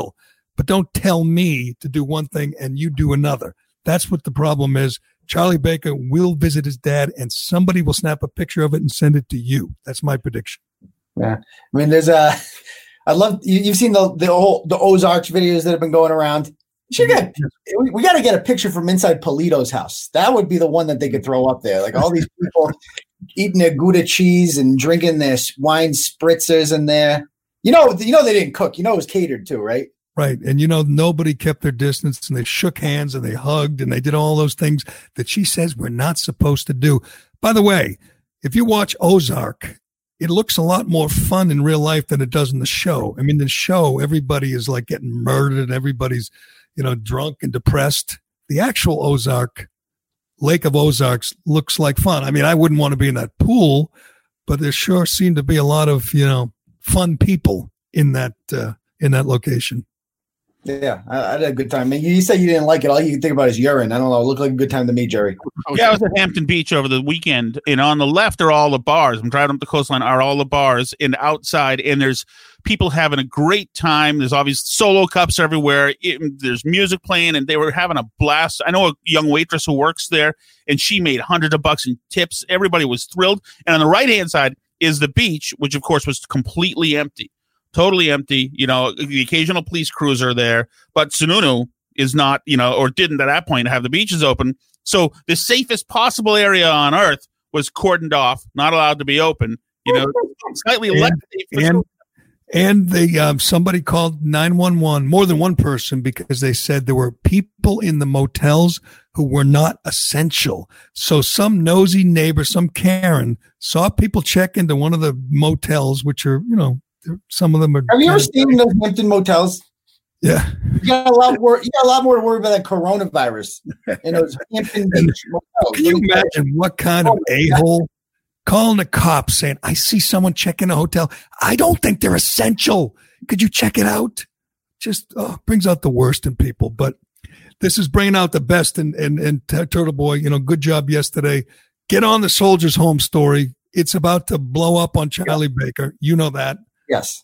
but don't tell me to do one thing and you do another. That's what the problem is. Charlie Baker will visit his dad, and somebody will snap a picture of it and send it to you. That's my prediction. Yeah, I mean, there's a. I love you, you've seen the the whole the Ozarks videos that have been going around. You get, we, we got to get a picture from inside Polito's house. That would be the one that they could throw up there. Like all these people eating their Gouda cheese and drinking their wine spritzers in there. You know, you know they didn't cook. You know it was catered too, right? Right. And, you know, nobody kept their distance, and they shook hands and they hugged and they did all those things that she says we're not supposed to do. By the way, if you watch Ozark, it looks a lot more fun in real life than it does in the show. I mean, the show, everybody is like getting murdered and everybody's, you know, drunk and depressed. The actual Ozark, Lake of Ozarks, looks like fun. I mean, I wouldn't want to be in that pool, but there sure seem to be a lot of, you know, fun people in that, uh, in that location. Yeah, I, I had a good time. I mean, you said you didn't like it. All you can think about is urine. I don't know. It looked like a good time to me, Jerry. Yeah, I was at Hampton Beach over the weekend, and on the left are all the bars. I'm driving up the coastline, are all the bars, and outside, and there's people having a great time. There's obviously solo cups everywhere. It, there's music playing, and they were having a blast. I know a young waitress who works there, and she made hundreds of bucks in tips. Everybody was thrilled. And on the right-hand side is the beach, which, of course, was completely empty. Totally empty, you know, the occasional police cruiser there, but Sununu is not, you know, or didn't at that point have the beaches open. So the safest possible area on earth was cordoned off, not allowed to be open, you know, slightly and, less safe. And, and they, um, somebody called nine one one, more than one person, because they said there were people in the motels who were not essential. So some nosy neighbor, some Karen, saw people check into one of the motels, which are, you know, some of them are. Have you ever seen those Hampton motels? Yeah, you got a lot more. You got a lot more to worry about that coronavirus in those Hampton Beach motels. Can you imagine what kind of a-hole calling the cops saying, "I see someone check in a hotel. I don't think they're essential. Could you check it out?" Just oh, brings out the worst in people. But this is bringing out the best in in, in Turtle Boy. You know, good job yesterday. Get on the Soldiers Home story. It's about to blow up on Charlie yeah. Baker. You know that. Yes.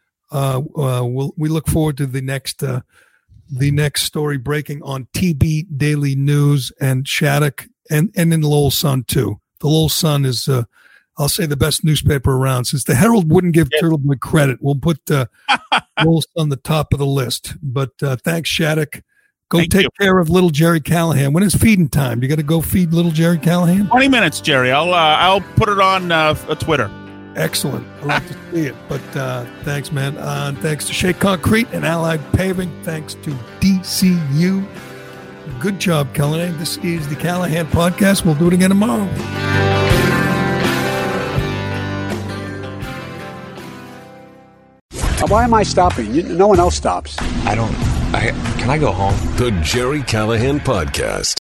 Uh, uh, we'll, we look forward to the next, uh, the next story breaking on T B Daily News and Shattuck and, and in the Lowell Sun too. The Lowell Sun is, uh, I'll say the best newspaper around. Since the Herald wouldn't give yeah. Turtle Boy credit, we'll put, uh, Lowell Sun the top of the list. But, uh, thanks Shattuck. Go Thank take you. care of little Jerry Callahan. When is feeding time? You got to go feed little Jerry Callahan? twenty minutes, Jerry. I'll, uh, I'll put it on, uh, Twitter. Excellent. I'd like to see it. But uh, thanks, man. Uh, thanks to Shea Concrete and Allied Paving. Thanks to D C U. Good job, Callahan. This is the Callahan Podcast. We'll do it again tomorrow. Why am I stopping? No one else stops. I don't. I, can I go home? The Jerry Callahan Podcast.